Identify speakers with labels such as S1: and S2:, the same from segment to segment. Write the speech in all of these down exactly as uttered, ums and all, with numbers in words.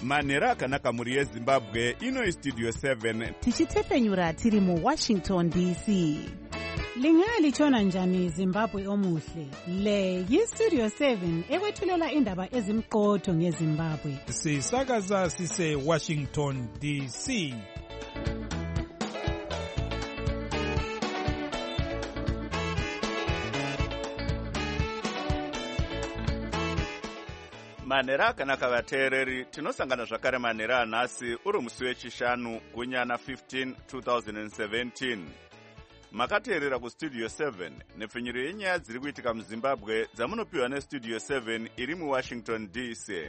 S1: manhero akanaka mhuri yezimbabwe. Ino Studio seven
S2: tichitepfenyura tiri muWashington D C.
S3: Lingalitshona njani Zimbabwe omuhle? Le yiStudio seven ekwethulela indaba ezimqotho ngeZimbabwe.
S4: Sisakaza sise Washington D C.
S1: manhero akanaka vateereri, tinosangana zvakare manhero anhasi uri musi wechishanu gunyana fifteen twenty seventeen. Makateerera kuStudio seven nepfenyuro yenyaya dziri kuitika muZimbabwe dzamunopiwa neStudio seven iri muWashington D C.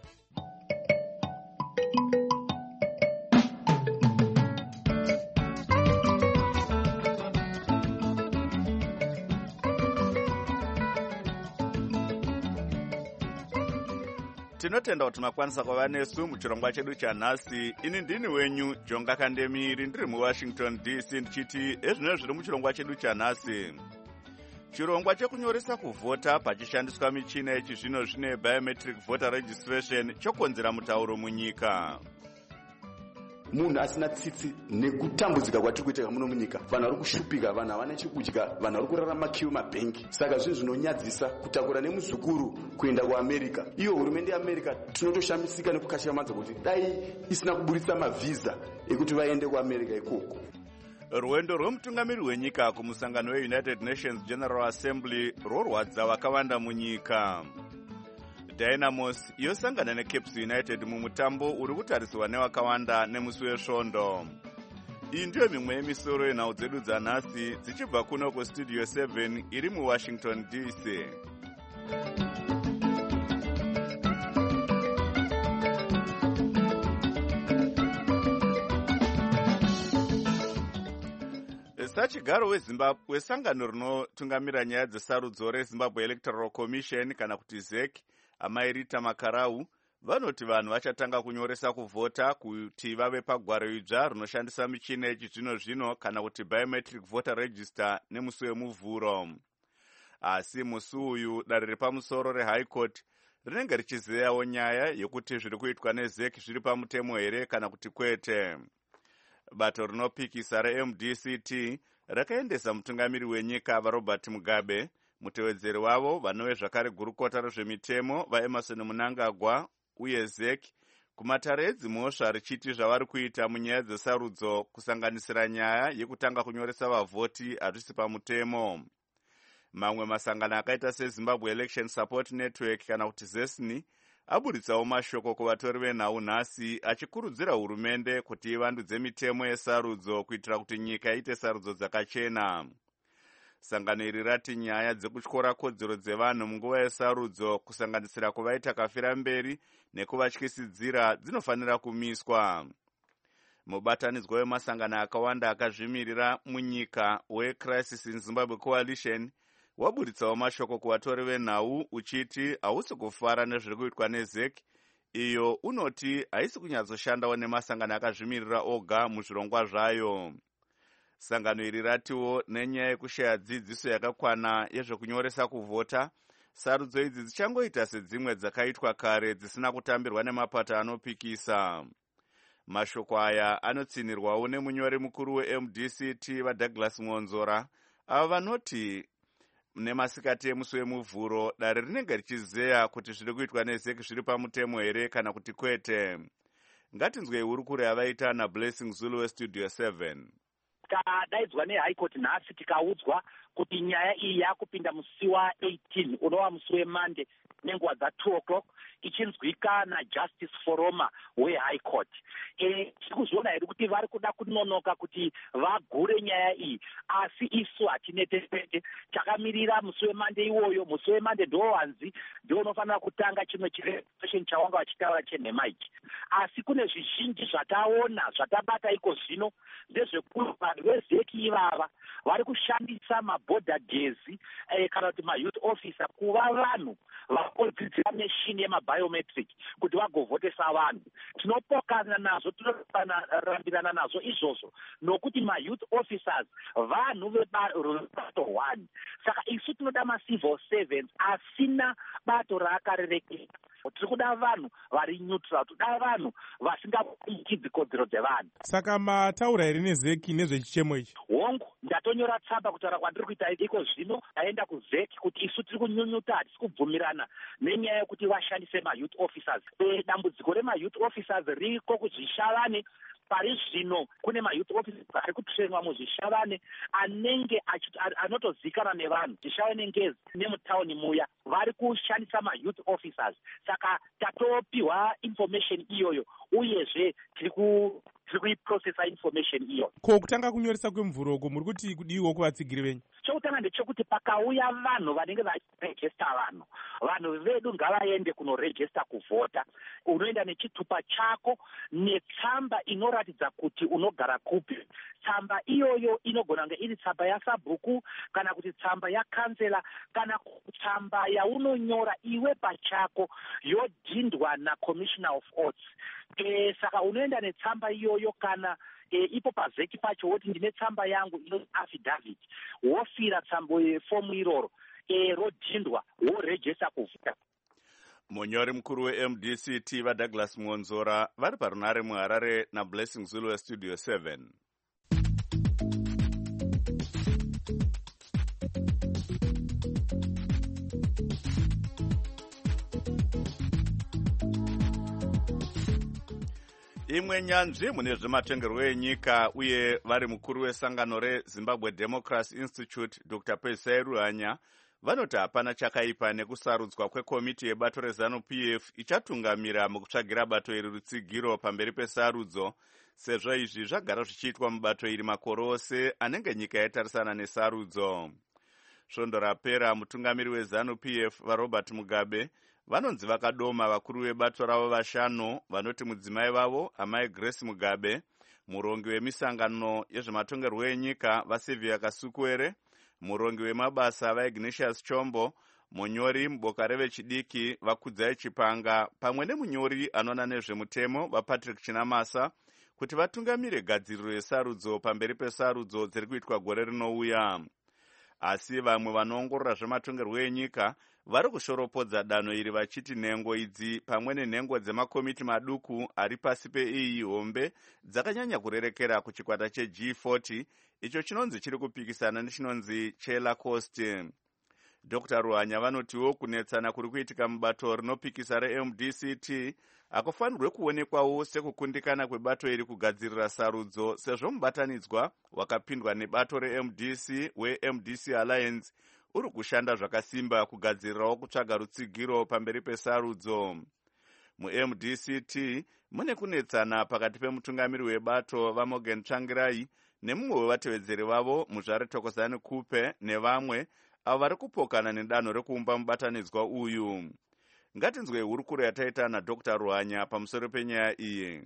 S1: Tinotenda kuti makwanisa kuva nesu muchirongwa chedu chanhasi. Ini ndini wenyu Jonga Kandemiri, ndiri muWashington D C, ndichiti ezvino zviri muchirongwa chedu chanhasi. Chirongwa chekunyoresa kuvhota pachishandiswa michina yechizvino zvino yebiometric voter registration chokonzera mutauro munyika.
S5: Munhu asina tsitsi nekutambudzika kwatiri kuita muno munyika, vanhu vari kushupika, vanhu havana chekudya, vanhu vari kurarama kiu mabhengi. Saka zvinhu zvinonyadzisa kutakura nemuzukuru kuenda kuAmerica. Iyo hurumende yeAmerica tinotoshamisika nekukashamadzo kuti dai isina kuburitsa mavhiza ekuti vaende kuAmerica ikoko.
S1: Rwendo rwomutungamiri wenyika kumusangano weUnited Nations General Assembly rorwadza vakawanda munyika. Dynamos yosangana neCaps United mumutambo uri kutariswa nevakawanda nemusi wesvondo. Iyi ndiyo mimwe yemisoro yenhau dzedu dzanhasi dzichibva kuno kuStudio seven iri muWashington D C. Sachigaro weZimbabwe wesangano rinotungamira nyaya dzesarudzo reZimbabwe Electoral Commission kana kuti Z E C, Amairita Makarau, vanoti vanhu vachatanga kunyoresa kuvhota kuti vave pagwaro idzva rinoshandisa michina yechizvino zvino kana kuti biometric voter register nemusi wemuvhuro. Asi musi uyu dare repamusoro reHigh Court rinenge richizeyawo nyaya yokuti zviri kuitwa neZ E C zviri pamutemo here kana kuti kwete. Bato rinopikisa reM D C T rakaendesa mutungamiri wenyika vaRobert Mugabe, mutevedzeri wavo vanove zvakare gurukota rezvemitemo vaEmerson Mnangagwa uye Z E C kumatare edzimhosva richiti zvavari kuita munyaya dzesarudzo kusanganisira nyaya yekutanga kunyoresa vavhoti hazvisi pamutemo. Mamwe masangano akaita seZimbabwe Election Support Network kana kuti ZESNI aburitsawo mashoko kuvatori venhau nhasi achikurudzira hurumende kuti ivandudze mitemo yesarudzo kuitira kuti nyika iite sarudzo dzakachena. Sangano iri rati nyaya dzekutyora kodzero dzevanhu munguva yesarudzo kusanganisira kuvaita kafira mberi nekuvatyisidzira dzinofanira kumiswa. Mubatanidzwa wemasangano akawanda akazvimirira munyika weCrisis in Zimbabwe Coalition waburitsawo mashoko kuvatori venhau uchiti hausi kufara nezviri kuitwa neZ E C, iyo unoti haisi kunyatsoshandawo nemasangano akazvimirira oga muzvirongwa zvayo. Sangano iri ratiwo nenyaya yekushaya dzidziso yakakwana yezvekunyoresa kuvhota, sarudzo idzi dzichangoita sedzimwe dzakaitwa kare dzisina kutambirwa nemapato anopikisa. Mashoko aya anotsinirwawo nemunyori mukuru weM D C T vaDouglas Mwonzora, ava vanoti nemasikati emusi wemuvhuro dare rinenge richizeya kuti zviri kuitwa neZ E C zviri pamutemo here kana kuti kwete. Ngatinzwei hurukuro yavaita naBlessing Zulu weStudio seven.
S6: Takadaidzwa neHigh Court nhasi tikaudzwa kuti nyaya iyi yakupinda musi wa18 unova musi weMonday nenguva dza2 o'clock ichinzwika naJustice Foroma weHigh Court. E, tikuzviona here kuti vari kuda kunonoka kuti vagure nyaya iyi, asi isu hatinetepete. Takamirira musi weMonday iwoyo. Musi weMonday ndo wanzi ndio unofanira kutanga chimwe chirevolution chawanga vachitaura chenhema ichi. Asi kune zvizhinji zvataona zvatabata iko zvino ndezvekuti vanhu veZ E C ivava vari kushandisa mabhodha gezi eh, kana kuti mayouth officer kuva vanhu vakodzidzira meshini yemabiometric kuti vagovhotesa vanhu. Tinopokana nazvo, tinorambirana nazvo izvozvo nokuti mayouth officers vanhu vebato one. Saka isu tinoda macivil servants asina bato raakarerekera. tiri kuda vanhu vari neutral, toda vanhu vasingakumikidzi kodzero dzevanhu.
S4: Saka mataura here nezeki nezvechichemo ichi?
S6: Hongu, ndatonyora tsamba kutaura kwandiri kuita iko zvino, ndaenda kuzeki kuti isu tiri kunyunyuta, hatisi kubvumirana nenyaya yekuti vashandise mayouth officers. E, dambudziko remayouth officers riko kuzvishavane. Pari zvino kune mayouth officers ari kutrainwa muzvishavane anenge anotozikana nevanhu zvishavane ngezi nemutauni muya vari kushandisa mayouth officers. Saka tatopiwa information iyoyo uyezve tiri ku tiri kuiprocessa information iyo.
S4: Ko kutanga kunyoresa kwemvuroko muri kuti kudiwo kuvatsigiri venyu?
S6: Chokutanga ndechekuti pakauya vanhu vanenge vachirejesta vanhu, vanhu vedu ngavaende kunorejesta kuvhota. Unoenda nechitupa chako netsamba inoratidza kuti unogara kupi. Tsamba iyoyo inogona kunge iri tsamba yasabhuku kana kuti tsamba yakansela kana tsamba yaunonyora iwe pachako yodhindwa naCommissioner of Oaths. E, saka unoenda netsamba iyoyo kana E, ipo pazeki pacho woti ndine tsamba yangu ino affidavit, wofira tsambo yefomu iroro e, rodhindwa worejesta kuvhota.
S1: Munyori mukuru we-M D C T vaDouglas Muonzora vari parunare muHarare naBlessing Zulu weStudio seven. Imwe nyanzvi mune zvematongerwo enyika uye vari mukuru wesangano reZimbabwe Democracy Institute Doctor Pesai Ruhanya vanoti hapana chakaipa nekusarudzwa kwekomiti yebato reZANU-P F ichatungamira mukutsvagira bato iri rutsigiro pamberi pesarudzo, sezvo izvi zvagara zvichiitwa mubato iri makore ose anenge nyika yatarisana nesarudzo. Svondo rapera mutungamiri weZANU-P F vaRobert Mugabe vanonzi vakadoma vakuru vebato ravo vashanu vanoti mudzimai vavo amai Grace Mugabe, murongi wemisangano yezvematongerwo enyika vaSylvia Kasukwere, murongi wemabasa vaIgnatius Chombo, munyori muboka revechidiki vaKudzai Chipanga pamwe nemunyori anoona nezvemutemo vaPatrick Chinamasa kuti vatungamire gadziriro yesarudzo pamberi pesarudzo dziri kuitwa gore rinouya. Asi vamwe vanoongorora zvematongerwo enyika vari kushoropodza danho iri vachiti nhengo idzi pamwe nenhengo dzemakomiti maduku ari pasi pe-E U hombe dzakanyanya kurerekera kuchikwata cheG forty icho chinonzi chiri kupikisana nechinonzi cheLacoste. Doctor Ruhanya vanotiwo kunetsana kuri kuitika mubato rinopikisa reM D C T akufanirwe kuonekwawo sekukundikana kwebato iri kugadzirira sarudzo, sezvo mubatanidzwa wakapindwa nebato reM D C weM D C Alliance uri kushanda zvakasimba kugadzirirawo kutsvaga rutsigiro pamberi pesarudzo. MuM D C T mune kunetsana pakati pemutungamiri webato vaMorgan Tsvangirai nemumwe wevatevedzeri vavo Muzvare Thokozani Kupe nevamwe avo vari kupokana nedanho rekuumba mubatanidzwa uyu. Ngatinzwe hurukuro yataita naDr Ruhanya pamusoro penyaya iyi.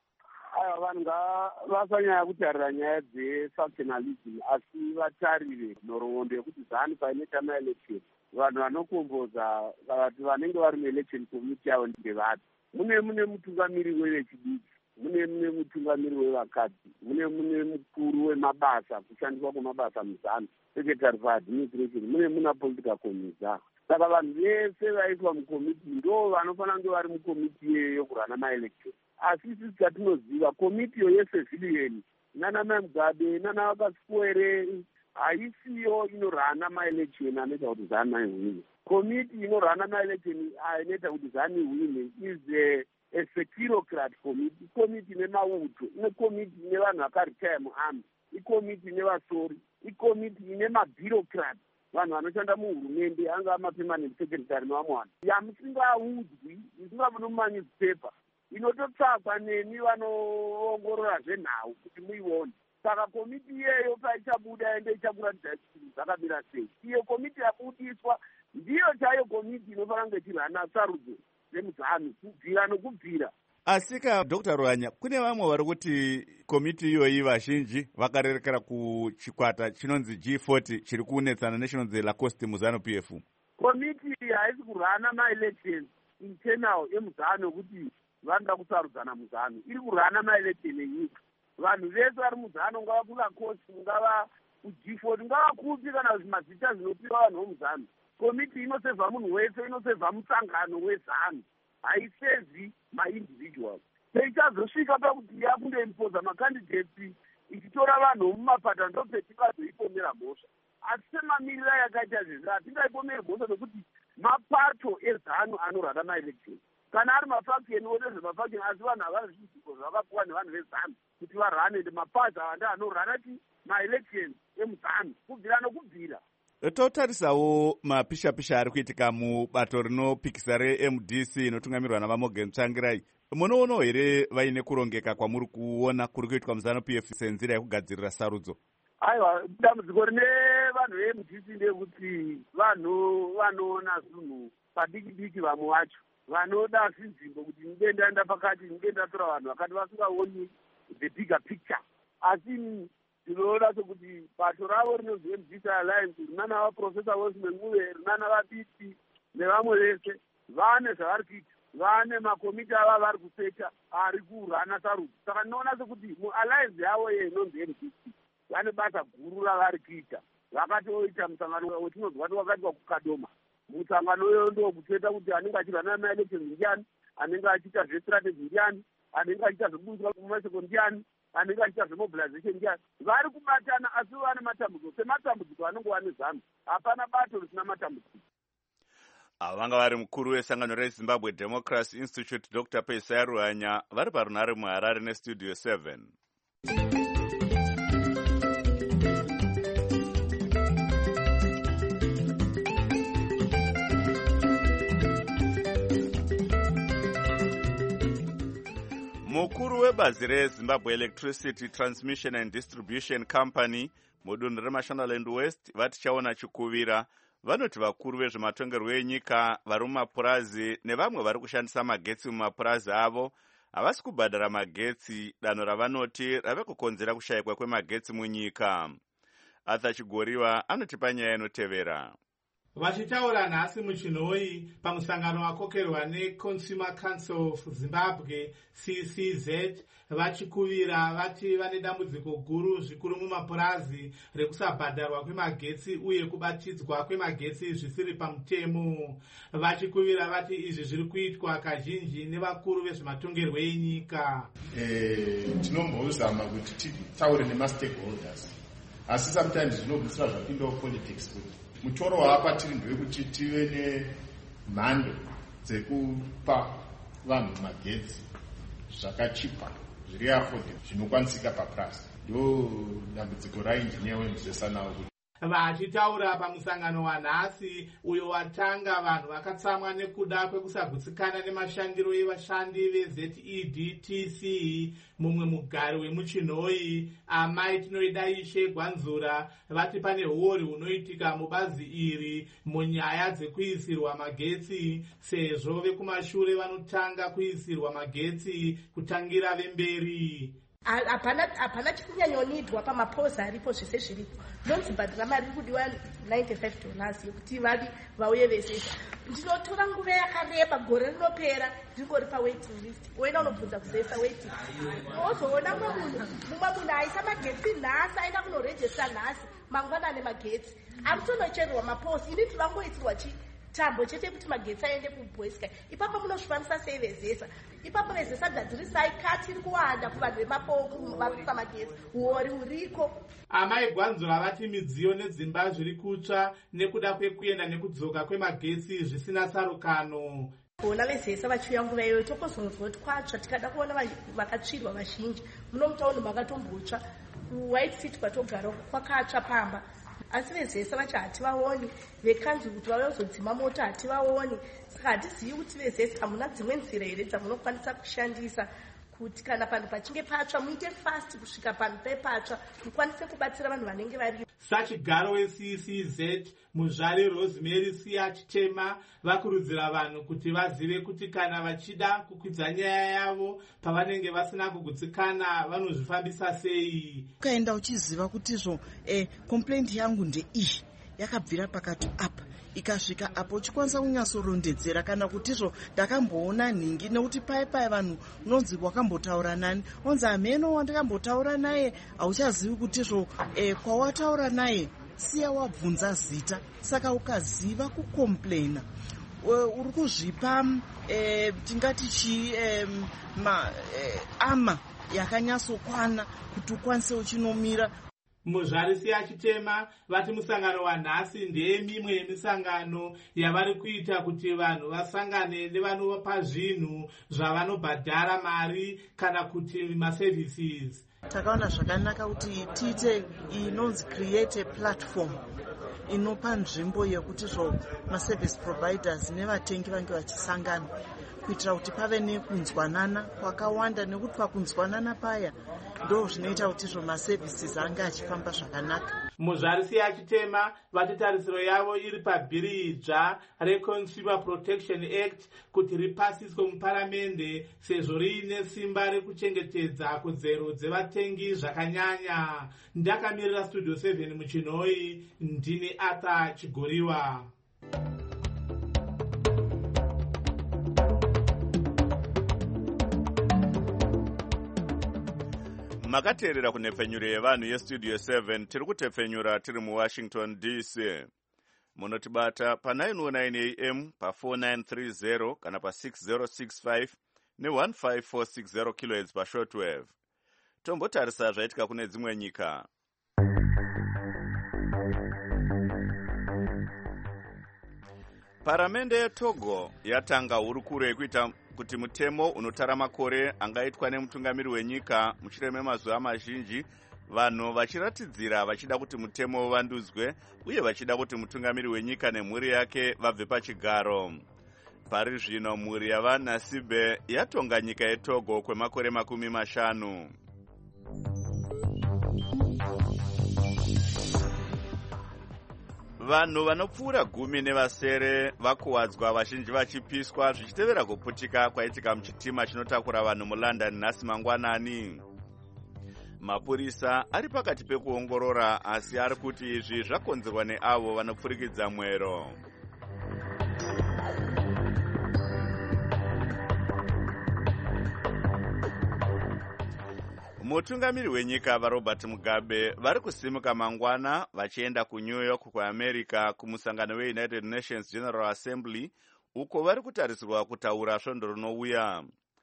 S7: Aya vanhu vasanyaya kutarira nyaya dzefactionalism asi vatarire nhoroondo yekuti ZANU painoita maelection vanhu vanokomboza vati vanenge vari muelection committee yavo ndevati mune mune mutungamiri wevechidiki, mune mune mutungamiri wevakadzi, mune mune mukuru wemabasa kushandiswa kwemabasa muZANU, secretary for administration, mune muna political committee. Saka vanhu vese vaiswa mukomiti ndo vanofanira kunge vari mukomiti yokurana maelection. Asi sisi tatinoziva komiti yo yecivilian nana Mugabe nana Kasukwere haisiyo inorana maelection anoita kuti ZANU ihwine. Komiti inorana maelection anoita kuti ZANU ihwine is a, a securocrat committee, komiti ine mauto, ine komiti ine vanhu vakaritaya muarmy, ikomiti ine vasori, ikomiti ine mabureaucrat, vanhu vanoshanda muhurumende anga mapermanent secretary nevamwe vanhu yamusingaudzwi isingabva mumanewspaper inototsvakwa nemi vanoongorora zvenhau kuti muione. Saka komiti iyeyo paichabuda ende ichakuratidza kuti zvakamira sei. Iyo komiti yabudiswa ndiyo chaiyo komiti inofanira kunge ichirana sarudzo dzemuZANU kubvira nokubvira.
S1: Asika Doctor Ruhanya, kune vamwe vari kuti komiti iyoyi vazhinji vakarerekera kuchikwata chinonzi G forty chiri kunetsana nechinonzi Lacoste muZANU-P F.
S7: Komiti haisi kurana maelection internal emuZANU kuti vanoda kusarudzana muZANU, iri kurana maelection enyika. Vanhu vese vari muZANU ngava kuLacoste ngava kuG forty ngava kupi kana zvimazita zvinopiwa vanhu vomuZANU. Komiti inosevha munhu wese, inosevha musangano weZANU. haisevi maindividuals. Peichazosvika pakuti yakundoimpoza macandidates ichitora vanhu mumapata ndopetivazoipomera mhosva. Asi semamirira yakaita zvezvi hatingaipomeri mhosva nokuti mapato ezano anorhana maelection. Kana ari mafaction wonezvemafaction asi vanhu havana zvidzidzo zvakapuwa nevanhu vezano kuti varhane ende mapazi awanda anorhana ti maelection emuzano kubvira nokubvira.
S1: Totarisawo mapisha-pisha ari kuitika mubato rinopikisa re-M D C inotungamirwa naVamorgan Tsvangirai. Munoonawo here vaine kurongeka kwamuri kuona kuri kuitwa muZanu-P F senzira yekugadzirira sarudzo?
S7: Aiwa, dambudziko rine vanhu ve-M D C ndekuti vanhu vanoona zvinhu padiki diki vamwe vacho vanoda zvinzvimbo kuti ndenge ndaenda pakati ndenge ndatora vanhu vakati vasingaoni the bigger picture. Asi ndinoona sokuti bato ravo rinonzi M D C Alliance rina navaprofesa vose menguve rina navabiti nevamwe vese vane zvavari kuita, vane makomiti ava vari kuseta ari kurhana sarudzo. Saka ndinoona sokuti mualliance yavo ye inonzi M D C vane basa guru ravari kuita. Vakatoita musangano wetinonzwa wakatiwa kuKadoma. Musangano uyo ndo kuseta kuti anenge achirhana maelection ndiani, anenge achiita zvestrategy ndiani, anenge achiita zvebudiswa kumaseko ndiani, anenge achiita zvemobilization ndiani. Vari kubatana asi vane matambudziko. Sematambudziko anenge wane zano, hapana bato risina matambudziko.
S1: Vanga vari mukuru wesangano reZimbabwe Democracy Institute Doctor Pesaya Ruhanya vari parunhare muHarare neStudio seven. Mukuru webazi reZimbabwe Electricity Transmission and Distribution Company mudunhu reMashonaland West vati chaona chikuvira. Vanoti vakuru vezvematongerwo enyika vari mumapurazi nevamwe vari kushandisa magetsi mumapurazi avo havasi kubhadhara magetsi, danho ravanoti rave kukonzera kushayikwa kwemagetsi munyika. Arthur Chigoriwa anotipa nyaya inotevera.
S8: Vachitaura nhasi muChinoi pamusangano wakokerwa neConsumer Council of Zimbabwe C C Z, vachikuvira vati vane dambudziko guru zvikuru mumapurazi rekusabhadharwa kwemagetsi uye kubatidzwa kwemagetsi zvisiri pamutemo. Vachikuvira vati izvi zviri kuitwa kazhinji nevakuru vezvematongerwo enyika.
S9: Eh, tinombozama kuti titaure nemastakeholders, asi sometimes zvinobvisira zvapindawo politics kuti mutoro waapa tiri ndewekuti tive nemhando dzekupa vanhu magetsi zvakachipa zviri affordable zvinokwanisika papurasi. Ndo dambudziko rainjiniya wemuzesanawo kuti
S8: vachitaura pamusangano wanhasi uyo watanga vanhu vakatsamwa nekuda kwekusagutsikana nemashandiro evashandi veZ E D T C. Mumwe mugari wemuChinoi amai tinoida Ishe Gwanzura vati pane hori unoitika mubazi iri munyaya dzekuisirwa magetsi, sezvo vekumashure vanotanga kuisirwa magetsi kutangira vemberi.
S10: Hapana chikunyanyonidwa pamapoza aripo zvese zviripo. Nonzi bhadhara mari iri kudiwa ninety-five dollars yokuti vavi vauye vese. Ndinotora nguva yakareba, gore rinopera ndingori pawaiting list. Woenda unobvunza kuzesa waiting. Wozoona mumwe munhu mumwe munhu aisa magetsi nhasi aenda kunorejesta nhasi mangwanani magetsi. Amutonochererwa maposi. Ini tivangoitirwa chi tambo chete kuti magetsi aende kuBoyska. Ipapo munozvikwanisa sei vezesa? Ipapo vezesa gadzirisai kati iri kuwanda kuvanhu vemapoku varikuisa magetsi. Uori uriko.
S8: Amai Gwanzura vati midziyo nedzimba zviri kutsva nekuda kwekuenda nekudzoka kwemagetsi zvisina sarukano.
S10: Ona vezesa vachiuya nguva iyoyo tokozonzwa kuti kwatsva tikada kuona vakatsvirwa vazhinji. Muno mutaundi makatombotsva. White City kwatogara kwakatsva pamba. Asi vezesa vachi hativaoni, vekanzi kuti vayozodzima mota hativaoni. Saka hatizivi kuti vezesa hamuna dzimwe nzira here dzamunokwanisa kushandisa kuti kana panhu pachinge patsva muite fast kusvika panhu pepatsva mukwanise kubatsira vanhu vanenge vari.
S8: Sachigaro weC C Z muzvare Rosemary Siya Chitema vakurudzira vanhu kuti vazive kuti kana vachida kukwidza nyaya yavo pavanenge vasina kugutsikana vanozvifambisa sei.
S11: Ukaenda uchiziva kutizvo eh, complaint yangu ndeiyi yakabvira pakati apa ikasvika apo uchikwanisa kunyatsorondedzera kana kutizvo ndakamboona nhingi nekuti pai pai vanhu unonzi wakambotaura nani onzi ameno wandakambotaura naye hauchazivi kutizvo eh, kwawataura naye siya wabvunza zita. Saka ukaziva kukomplaina uri kuzvipa eh, tingati chi eh, ma, eh, ama yakanyatsokwana kuti ukwanise uchinomira.
S8: Muzvarisi yachitema vati musangano wanhasi ndemimwe yemisangano yavari kuita kuti vanhu vasangane nevanopa zvinhu zvavanobhadhara mari kana kuti maservices.
S11: Takaona zvakanaka kuti tiite inonzi create a platform inopa nzvimbo yekuti zvo maservice providers nevatengi vange vachisangana kuitira kuti pave nekunzwanana kwakawanda, nekuti pakunzwanana paya ndo zvinoita kuti zvo maservices anga achifamba zvakanaka.
S8: Muzvarisi yachitema vati tarisiro yavo iri pabhiri idzva reConsumer Protection Act kuti ripasiswe muparamende sezvo riine simba rekuchengetedza kodzero dzevatengi zvakanyanya. Ndakamirira Studio seven muchinhoi, ndini Arthur Chigoriwa.
S1: Makateerera kunhepfenyuro yevanhu yestudio seven. Tiri kutepfenyura tiri muWashington D C. Munotibata pa nine oh nine A M, pa four nine three zero kana pa six zero six five ne one five four six zero kilohertz pa shortwave. Tombotarisa zvaitika kune dzimwe nyika. Paramende yeTogo yatanga hurukuro yekuita kuti mutemo unotara makore angaitwa nemutungamiri wenyika mushure memazuva mazhinji, vanhu vachiratidzira vachida kuti mutemo uvandudzwe uye vachida kuti mutungamiri wenyika nemhuri yake vabve pachigaro. Pari zvino mhuri yavanasibe yatonga nyika yeTogo kwemakore makumi mashanu. Vanhu vanopfuura gumi nevasere vakuwadzwa, vazhinji vachipiswa zvichitevera kuputika kwaitika muchitima chinotakura vanhu muLondon nhasi mangwanani. Mapurisa ari pakati pekuongorora, asi ari kuti izvi zvakonzerwa neavo vanopfurikidza mwero. Mutungamiri wenyika vaRobert Mugabe vari kusimuka mangwana vachienda kuNew York kuAmerica kumusangano weUnited Nations General Assembly, uko vari kutarisirwa kutaura svondo rinouya.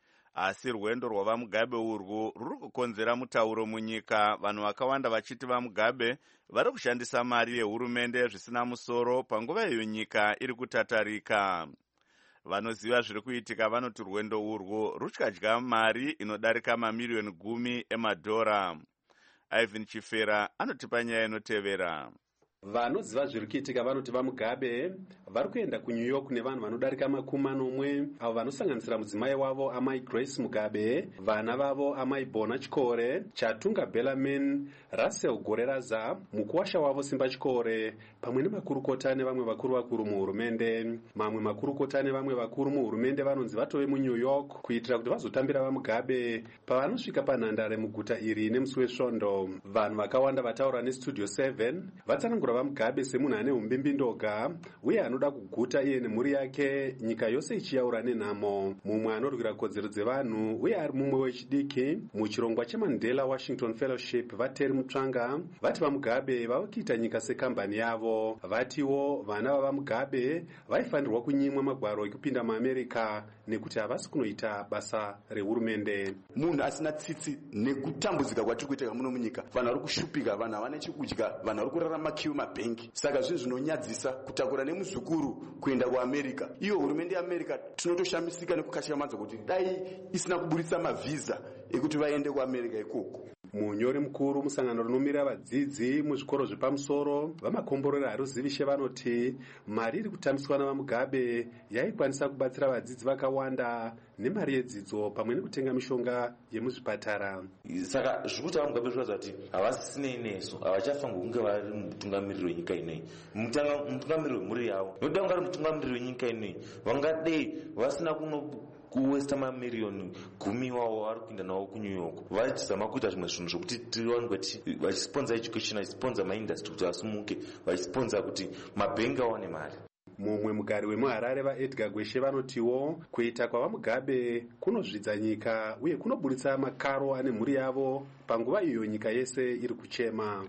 S1: Asi rwendo rwavaMugabe urwu ruri kukonzera mutauro munyika, vanhu vakawanda vachiti vaMugabe vari kushandisa mari yehurumende zvisina musoro panguva iyo nyika iri kutatarika. Vanoziva zviri kuitika vanoti rwendo urwu ruchadya mari inodarika mamiliyoni gumi emadhora. Ivan Chifera anotipa nyaya inotevera.
S12: Vanoziva zviri kuitika vanoti vaMugabe vari kuenda kuNew York nevanhu vanodarika makumi manomwe, avo vanosanganisira mudzimai wavo amai Grace Mugabe, vana vavo amai Bona Chikore, Chatunga Bellarmine, Russell Goreraza, mukuwasha wavo Simba Chikore, pamwe nemakurukota nevamwe vakuru vakuru muhurumende. Mamwe makurukota nevamwe vakuru muhurumende vanonzi vatove muNew York kuitira kuti vazotambira vaMugabe pavanosvika panhandare muguta iri nemusi wesvondo. Vanhu vakawanda vataura neStudio seven vatsanangura vaMugabe semunhu ane umbimbi ndoga uye anoda kuguta iye nemhuri yake, nyika yose ichiyaura nenhamo. Mumwe anorwira kodzero dzevanhu uye ari mumwe wechidiki muchirongwa cheMandela Washington Fellowship, Vateri Mutsvanga, vati vaMugabe vava kuita nyika sekambani yavo. Vatiwo vana vavaMugabe vaifanirwa kunyimwa magwaro ekupinda muAmerica nekuti havasi kunoita basa rehurumende.
S5: Munhu asina tsitsi nekutambudzika kwatiri kuitika muno munyika, vanhu vari kushupika, vanhu havana chekudya, vanhu vari kurarama kiu mabhengi. Saka zvinhu zvinonyadzisa kutakura nemuzukuru kuenda kuAmerica. Iyo hurumende yeAmerica tinotoshamisika nekukatyamadza kuti dai isina kuburitsa mavhiza ekuti vaende kuAmerica ikoko.
S12: Munyori mukuru musangano rinomira vadzidzi muzvikoro zvepamusoro vamakomborera haruzivishe vanoti mari iri kutambiswa navaMugabe yaikwanisa kubatsira vadzidzi vakawanda nemari yedzidzo pamwe nekutenga mishonga yemuzvipatara.
S13: Saka zvikuti vaMugabe zvinoratidza kuti havasisine neso, havachafanirwa kunge vari mutungamiriri wenyika ineyi, mutungamiriri wemhuri yavo. Nokuti vanga vari mutungamiriri wenyika ineyi vangadei vasina kuno kuwesta mamiliyoni gumi wavo vari kuenda nawo kuNew York vachizama kuita zvimwe zvinhu zvokuti tiwane kuti vachisponza education, vachisponza maindastry kuti vasumuke, vachisponza kuti mabhengi awane mari.
S12: Mumwe mugari wemuHarare vaEdgar Gweshe vanotiwo kuita kwavaMugabe kunozvidza nyika uye kunoburitsa makaro ane mhuri yavo panguva iyo nyika yese iri kuchema.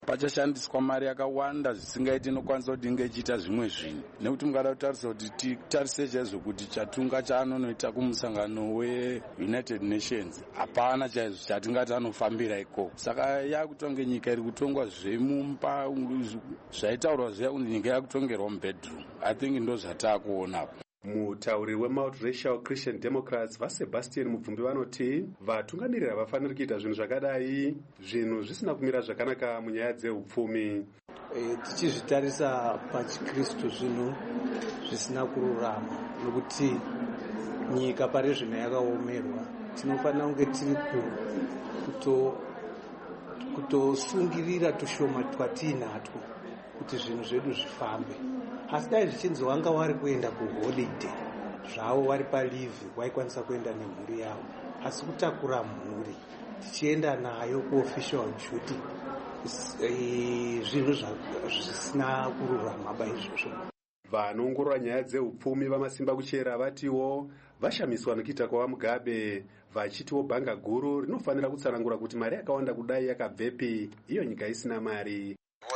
S14: pachashandiswa mari yakawanda zvisingaiti inokwanisa kuti inge ichiita zvimwe zvinhu, nekuti mungada kutarisa kuti titarise chaizvo kuti chatunga chaanonoita kumusangano weunited nations hapana chaizvo chatingati anofambira ikoko. Saka yakutonge nyika iri kutongwa zvemumba zvaitaurwa zviya kuti nyika yakutongerwa mubedroom. I think ndo zvataakuonapo.
S12: Mutauri weMultiracial Christian Democrats vaSebastian Mubvumbi vanoti vatungamiriri havafaniri kuita zvinhu zvakadai, zvinhu zvisina kumira zvakanaka munyaya dzeupfumi.
S15: E, tichizvitarisa pachikristu zvinhu zvisina kururama, nokuti nyika pari zvino yakaomerwa. Tinofanira kunge tiri kutosungirira tushoma twatiinatwo kuti zvinhu zvedu zvifambe. Asi dai zvichinzi wanga wari kuenda kuholiday zvavo wari palivhi waikwanisa kuenda nemhuri yavo, asi kutakura mhuri tichienda nayo kuofficial duty zvinhu zvisina kururama baizvozvo.
S12: Vanoongorora nyaya dzeupfumi vamasimba kuchera vatiwo vashamiswa nekuita kwaMugabe, vachitiwo bhanga guru rinofanira kutsanangura kuti mari yakawanda kudai yakabvepi iyo nyika isina mari.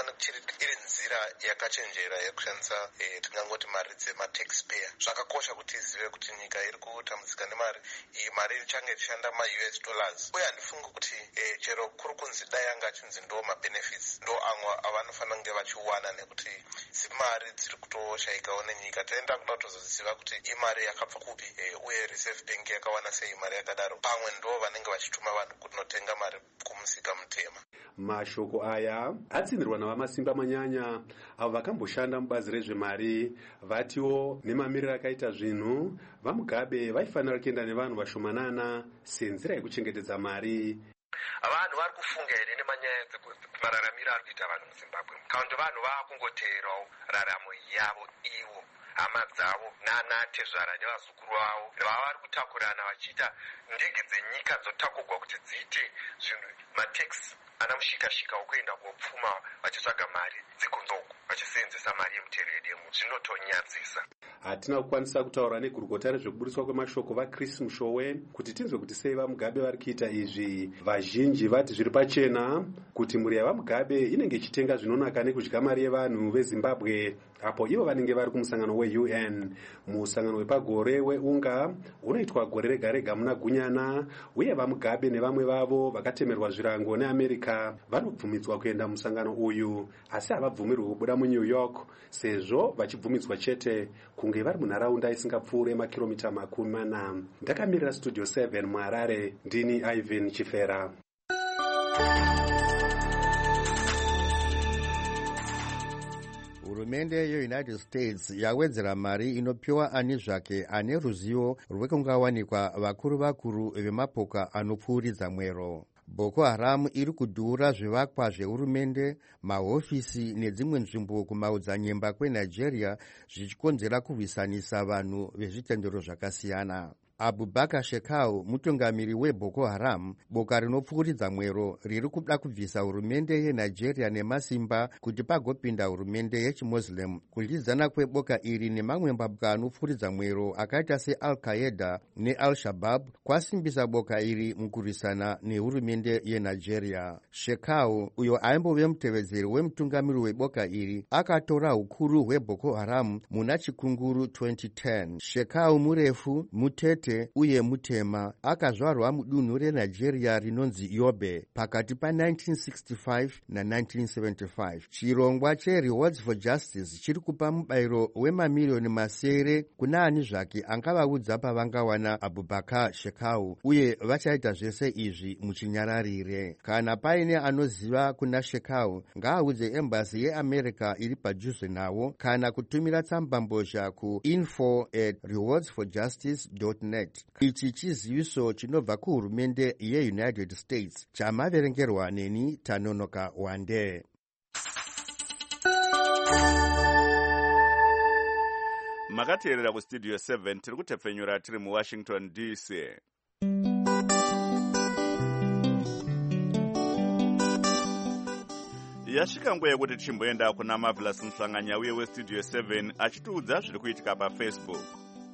S16: Yakachenjera yekushandisa eh, tingangoti mari dzemataxpayer. Zvakakosha kuti izive kuti nyika iri kutambudzika nemari. Iyi mari ichange ichishanda ma-U S dollars. Uye handifungi kuti eh, chero kuri kunzi dai anga achinzi ndo ma-benefits ndo amwe avanofanira kunge vachiwana, nekuti dzimari dziri kutoshaikawo nenyika. Taenda kuda kutozoziva kuti imari yakabva kupi eh, uye reserve bank yakawana sei mari yakadaro. Pamwe ndo vanenge vachituma vanhu kunotenga mari kumusika mutema.
S12: Mashoko aya atsindirwa navamasimba manyanya avo vakamboshanda mubazi rezvemari, vatiwo nemamiriro akaita zvinhu vaMugabe vaifanira kuenda nevanhu vashomanana senzira yekuchengetedza mari.
S16: Vanhu vari kufunga here nemanyaya mararamiro ari kuita vanhu muZimbabwe, kana kuti vanhu vakungoteerawo raramo yavo ivo, hama dzavo naanatezvara nevazukuru vavo vava vari kutakurana vachiita ndege dzenyika dzotakurwa kuti dziite zvinhu mataxi ana mushikashika wokuenda kuopfuma vachitsvaga mari dzikunzoko vachiseenzesa mari yemuteredemo. Zvinotonyadzisa.
S12: Hatina kukwanisa kutaura negurukota rezvekuburiswa kwemashoko vaChris Mushowe kuti tinzwe kuti sei vaMugabe vari kuita izvi. Vazhinji vati zviri pachena kuti mhuri yavaMugabe inenge ichitenga zvinonaka nekudya mari yevanhu veZimbabwe apo ivo vanenge vari kumusangano we-U N. Musangano wepagore weunga unoitwa gore rega rega muna Gunyana, uye vaMugabe nevamwe vavo vakatemerwa zvirango neAmerica vanobvumidzwa kuenda musangano uyu, asi havabvumirwi kubuda muNew York sezvo vachibvumidzwa chete kunge vari munharaunda isingapfuure makiromita makumi mana. Ndakamirira Studio seven muHarare, ndini Ivan Chifera.
S17: Hurumende yeUnited States yawedzera mari inopiwa ani zvake ane ruzivo rwekungawanikwa vakuru vakuru vemapoka anopfuuridza mwero. Boko Haram iri kudhura zvivakwa zvehurumende, mahofisi nedzimwe nzvimbo kumaodzanyemba kweNigeria zvichikonzera kurwisanisa vanhu vezvitendero zvakasiyana. Abubakar Shekau, mutungamiri weBoko Haram, boka rinopfuuridza mwero riri kuda kubvisa hurumende yeNigeria nemasimba kuti pagopinda hurumende yechiMuslim. Kudyidzana kweboka iri nemamwe maboka anopfuuridza mwero akaita seAl-Qaeda neAl-Shabaab kwasimbisa boka iri mukurwisana nehurumende yeNigeria. Shekau, uyo aimbove mutevedzeri wemutungamiri weboka iri, akatora hukuru hweBoko Haram muna chikunguru twenty ten. Shekau murefu, mutete uye mutema, akazvarwa mudunhu reNigeria rinonzi Yobe pakati pa-nineteen sixty-five na-nineteen seventy-five. Chirongwa cheRewards for Justice chiri kupa mubayiro wemamiliyoni masere kuna ani zvake angavaudza pavangawana Abubakar Shekau, uye vachaita zvese izvi muchinyararire. Kana paine anoziva kuna Shekau, ngaaudze embassy yeAmerica iri padhuze nawo kana kutumira tsambambozha ku info at rewards for justice dot net. Ichi chiziviso chinobva kuhurumende yeUnited States chamaverengerwa neni Tanonoka Wande.
S1: Makateerera kustudio seven tiri kutepfenyura tiri muWashington D C. Yasvika nguva yekuti tichimboenda kuna Marvelous Mhlanganya uye westudio seven achitiudza zviri kuitika paFacebook.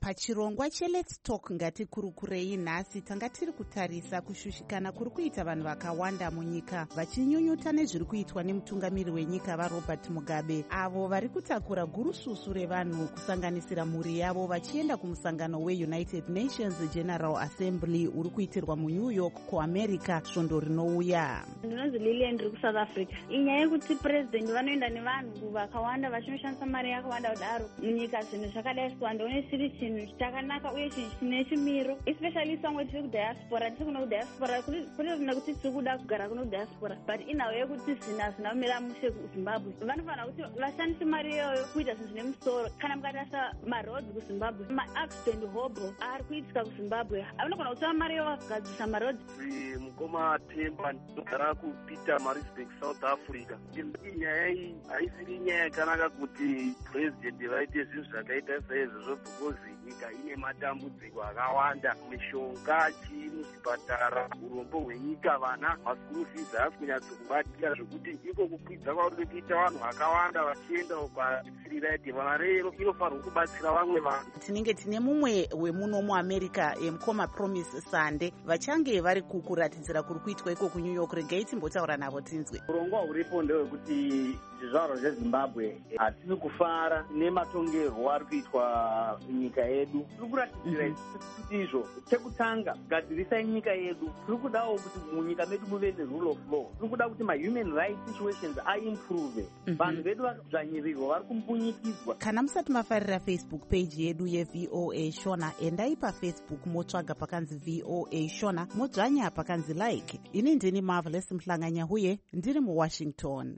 S2: Pachirongwa cheLet's Talk ngatikurukurei nhasi tanga tiri kutarisa kushushikana kuri kuita vanhu vakawanda munyika vachinyunyuta nezviri kuitwa nemutungamiri wenyika vaRobert Mugabe, avo vari kutakura gurususu revanhu kusanganisira mhuri yavo vachienda kumusangano weUnited Nations General Assembly uri kuitirwa muNew York kuAmerica svondo rinouya.
S18: Ndinonzi Lilian ndiri kuSouth Africa. Inyaya yekuti president vanoenda nevanhu vakawanda vachinoshandisa mari yakawanda kudaro munyika zvinhu zvakadai so andione chiri chinhu chakanaka uye chinhu chine chimiro, especially somwe tiri kudiaspora tiri kuno kudiaspora kuri nekuti tiri kuda kugara kuno kudiaspora but inhau yekuti zvinhu hazvina kumira mushe kuZimbabwe. Vanofanira kuti vashandise mari iyoyo kuita zvinhu zvine musoro. Kana mukatarisa maroads kuZimbabwe, maaccident hobo ari kuitika kuZimbabwe, avanogona kutora mari iyoyo vakagadzisa maroads.
S19: Mukoma Themba ndinogara kuPietermaritzburg, South Africa. Inyaya iyi haisiri nyaya yakanaka kuti president vaite zvinhu zvakaita saizvozvo because nyika ine matambudziko akawanda, mishonga chii muzvipatara, urombo hwenyika, vana maschool fees haasi kunyatsokubatika zvokuti iko kukwidza kwauri kuita vanhu vakawanda vachienda ukadetsirira kuti mari inofanirwa kubatsira vamwe vanhu.
S2: Tinenge tine mumwe wemuno muAmerica emukoma Promise Sande vachange vari kukuratidzira kuri kuitwa iko kuNew York. Regai timbotaura navo tinzwe.
S20: Urongwa huripo ndewekuti zvizvarwa zveZimbabwe hatisi kufara nematongerwo ari kuitwa nyika yedu. Tiri kuratidzira kuti izvo chekutanga gadzirisai nyika yedu. Tiri kudawo kuti munyika medu muve nerule of law. Tiri kuda kuti mahuman rights situations aimprove. Vanhu vedu vakadzvanyirirwa vari kumbunyikidzwa.
S2: Kana musati mafarira Facebook page yedu yeV O A Shona, endai paFacebook motsvaga pakanzi V O A Shona, modzvanya pakanzi like. Ini ndini Marvelous Mhlanganya huye ndiri muWashington.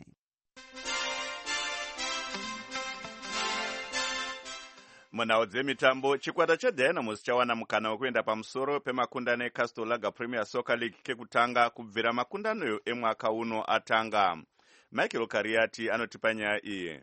S1: Munhau dzemitambo, chikwata cheDynamos chawana mukana wekuenda pamusoro pemakundano eCastle Lager Premier Soccer League kekutanga kubvira makundano emwaka uno atanga. Michael Kariati anotipa nyaya iyi.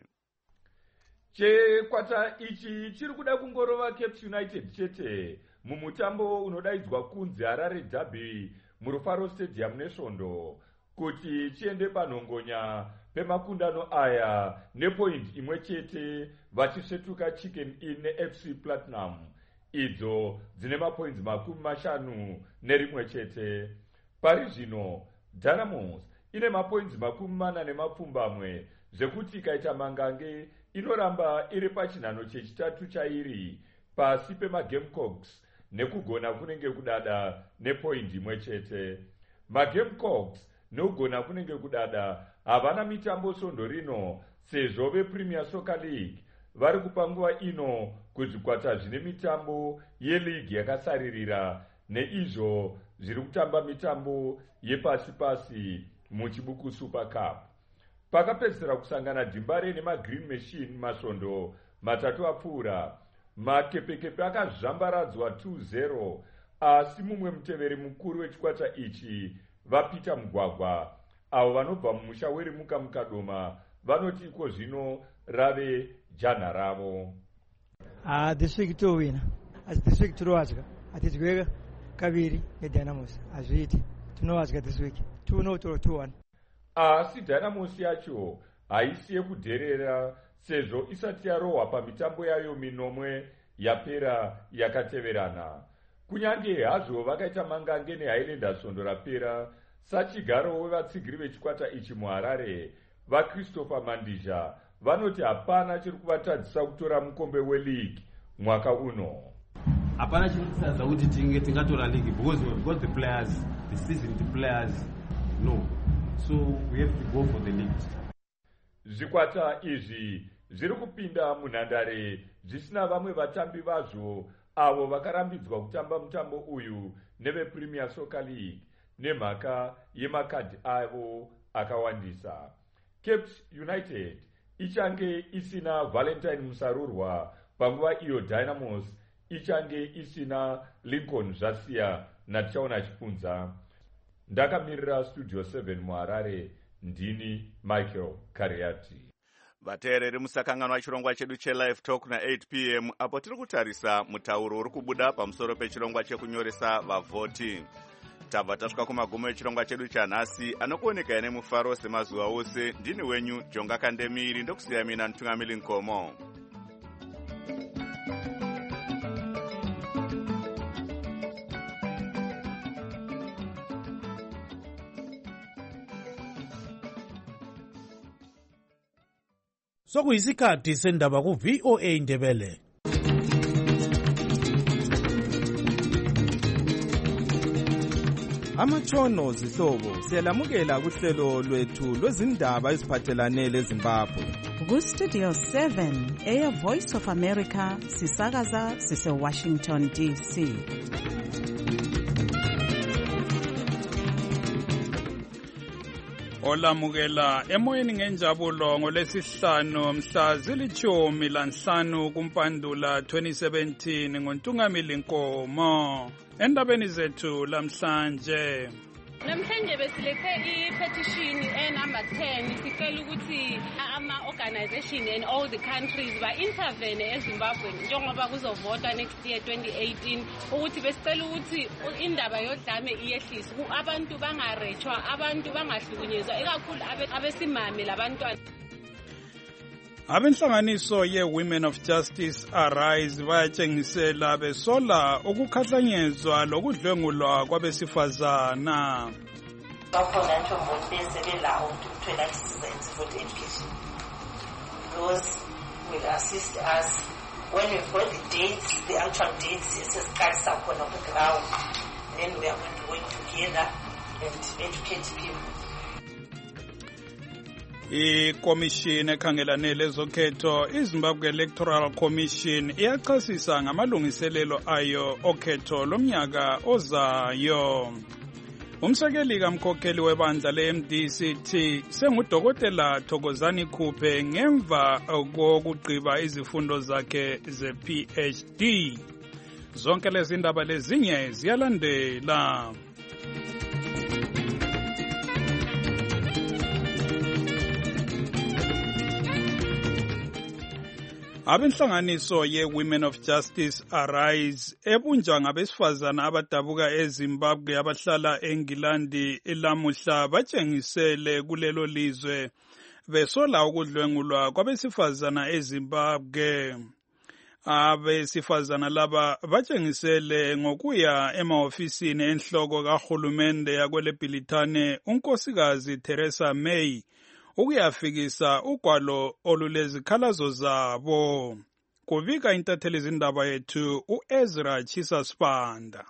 S21: Chikwata ichi chiri kuda kungorova Cape United chete mumutambo unodaidzwa kunzi Harare Derby muRufaro Stadium nesvondo kuti chiende panhongonya pemakundano aya nepoint imwe chete vachisvetuka Chicken Inn neF C Platinum idzo dzine mapoints makumi mashanu nerimwe chete. Pari zvino Dynamos ine mapoints makumi mana nemapfumbamwe zvekuti ikaita mangange inoramba iri pachinhano chechitatu chairi pasi pemaGamecocks nekugona kunenge kudada nepoint imwe chete. MaGamecocks nekugona kunenge kudada havana mitambo svondo rino sezvo vePremier Soccer League vari kupa nguva ino kuzvikwata zvine mitambo yeligi yakasaririra neizvo zviri kutamba mitambo yepasi-pasi muchibuku Super Cup. Pakapedzisira kusangana Dimbare nemaGreen Machine masvondo matatu apfuura, makepekepe akazvambaradzwa two zero, asi mumwe muteveri mukuru wechikwata ichi vaPeter Mugwagwa avo vanobva mumusha werimuka mukadoma vanoti iko zvino rave jana ravo.
S22: Ah, this week to win. As this week to Roazga. Atizwega kaviri eDynamos. Azviti. Tunoazga this week. two zero to two one.
S21: Asi Dynamos yacho haisi yekudherera sezvo isati yarohwa pamitambo yayo minomwe yapera yakateverana. Kunyange hazvo vakaita mangange neHighlanders svondo rapera, sachigaro wevatsigiri vechikwata ichi muHarare vaChristopher Mandizha vanoti hapana chiri kuvatadzisa kutora mukombe weleague mwaka uno.
S23: Hapana chiri kutadza kuti tinge tingatora league because we have got the players, the seasoned players. No. So we have to go for the league.
S21: Zvikwata izvi zviri kupinda munhandare zvisina vamwe vatambi vazvo avo vakarambidzwa kutamba mutambo uyu nevePremier Soccer League nemhaka yemakadhi avo akawandisa. Cape United ichange isina Valentine Musarurwa panguva iyo Dynamos ichange isina Lincoln Zvasiya natichaona chipunza. Ndakamirira Studio seven muHarare, ndini Michael Kariati.
S1: Vateereri musakanganwa chirongwa chedu cheLive Talk na eight p m apo tiri kutarisa mutauro uri kubuda pamusoro pechirongwa chekunyoresa vavhoti. Tabva tasvika kumagumo echirongwa chedu chanhasi anokuoneka ine mufaro semazuva ose. Ndini wenyu Jonga Kandemiri, ndokusiya mina Ntungamiri Nkomo.
S3: sokuyisikhathi sendaba ku-V O A Ndebele.
S4: Amatshono zihlobo siyalamukela kuhlelo lwethu lwezindaba eziphathelane leZimbabwe.
S2: Ku-Studio seven, Air Voice of America, sisakaza sise-Washington D C.
S6: Olamukela emoyeni ngenjabulo ngolesihlanu mhla zilithumi lanhlanu kuMpandula twenty seventeen ngoNtungamili Nkomo. Endabeni zethu lamhlanje,
S24: namhlanje besilethe i-petition e-number ten sicela ukuthi ama-organization and all the countries ba-intervene eZimbabwe njengoba kuzovota next year twenty eighteen ukuthi besicela ukuthi indaba yodlame iyehliswe, abantu bangarechwa, abantu bangahlukunyezwa, ikakhulu abesimame labantwana.
S6: Abenhlanganiso ye-Women of Justice Arise bayatshengisela besola ukukhahlanyezwa lokudlwengulwa kwabesifazana.
S25: Bakhona nje umbonise belawo ukuthola assistance for the education. Those will assist us when we've got the dates, the actual dates, esiqalisa khona ku ground. Then we are going to work together and educate people.
S6: ikomishini ekhangelane lezokhetho iZimbabwe Electoral Commission iyachasisa ngamalungiselelo ayo okhetho lomnyaka ozayo. Umsekeli kamkhokheli webandla le-M D C T sengudokotela Thokozani Khuphe ngemva kokugqiba izifundo zakhe ze-P H D. Zonke lezi ndaba lezinye ziyalandela. Abenhlanganiso ye-Women of Justice Arise ebunjwa ngabesifazana abadabuka eZimbabwe abahlala eNgilandi lamuhla batshengisele kulelo lizwe besola ukudlwengulwa kwabesifazana eZimbabwe. Abesifazana laba batshengisele ngokuya emahofisini enhloko kahulumende yakweleBhilithane unkosikazi Theresa May ukuyafikisa ugwalo olulezikhalazo zabo. Kuvika intatheli zindaba yethu uEzra Chisa Spanda.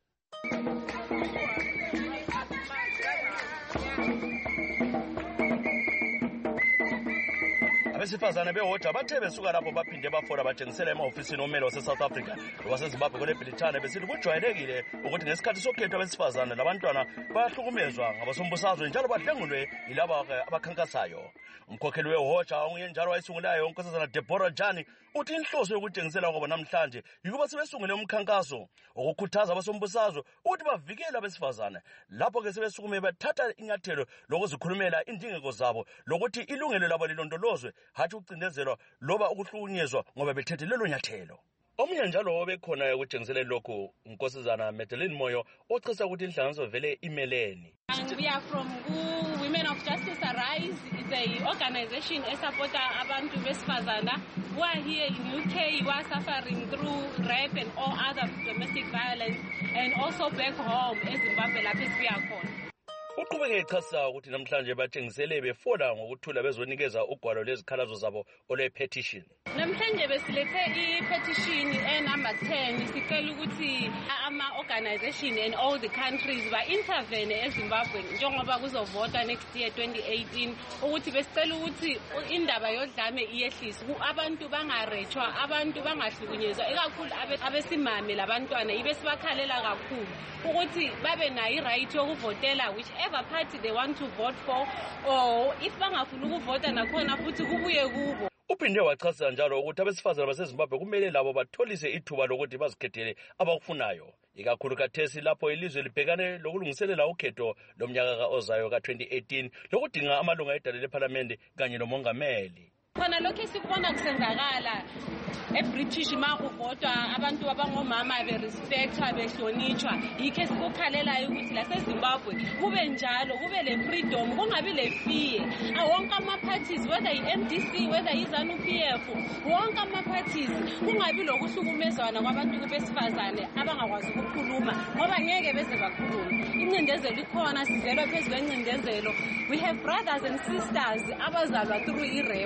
S26: Abesifazane behoja bathe besuka lapho baphinde bafora batshengisela emahofisini omele wase-South Africa waseZimbabwe kweleBhilithane besithi kujwayelekile ukuthi ngesikhathi sokhetho abesifazane labantwana bayahlukumezwa ngabasombusazwe njalo badlengulwe yilaba abakhankasayo. Umkhokheli wehoja onguye njalo wayisungulayo unkosazana Deborah Jani uthi inhloso yokutshengisela kwabo namhlanje yikuba sebesungule umkhankaso okukhuthaza abasombusazwe ukuthi bavikele abesifazane. Lapho-ke sebesukume bathatha inyathelo lokuzikhulumela indingeko zabo lokuthi ilungelo labo lilondolozwe hathi ukucindezelwa loba ukuhlukunyezwa ngoba bethethe lelo nyathelo. Omunye njalo obekhona ukutshengisela lokhu unkosazana Madeline Moyo ochisa ukuthi inhlanganiso vele imeleni.
S24: And we are from Women of Justice Arise. It's an organization that supports abantu besifazana who are here in U K, who are suffering through rape and all other domestic violence, and also back home in Zimbabwe lapho esibuya khona.
S26: Uqhubeke echasisa ukuthi namhlanje batshengisele befola ngokuthula bezonikeza ugwalo lezikhalazo zabo ole-petition.
S24: Namhlanje besilethe i-petition e-number ten sicela ukuthi ama-organization and all the countries ba-intervene eZimbabwe njengoba kuzovota next year twenty eighteen ukuthi besicela ukuthi indaba yodlame iyehliswe, abantu bangarechwa, abantu bangahlukunyezwa, ikakhulu abesimame labantwana ibe sibakhalela kakhulu ukuthi babe nayo i-right yokuvotela whichever party they want to vote for, or if bangafuna ukuvota nakhona futhi kubuye kubo.
S26: Uphinde wachasisa njalo ukuthi abesifazane baseZimbabwe kumele labo batholise ithuba lokuthi bazikhethele abakufunayo, ikakhulu kathesi lapho ilizwe libhekane lokulungiselela ukhetho lomnyaka ozayo ka twenty eighteen lokudinga amalunga edale lephalamende kanye nomongameli.
S24: Khona lokho esikubona kusenzakala eBritish makuvotwa abantu abangomama berespectwa behlonitshwa, yikho esikukhalelayo ukuthi laseZimbabwe kube njalo, kube le freedom, kungabi le fear. Wonke ama-parties, whether i-M D C, whether i-ZANU P F, wonke ama-parties kungabi lokuhlukumezwana kwabantu besifazane abangakwazi ukukhuluma ngoba ngeke beze bakhuluma. Incindezelo ikhona, sizelwa phezu kwencindezelo. We have brothers and sisters abazalwa through i-rape.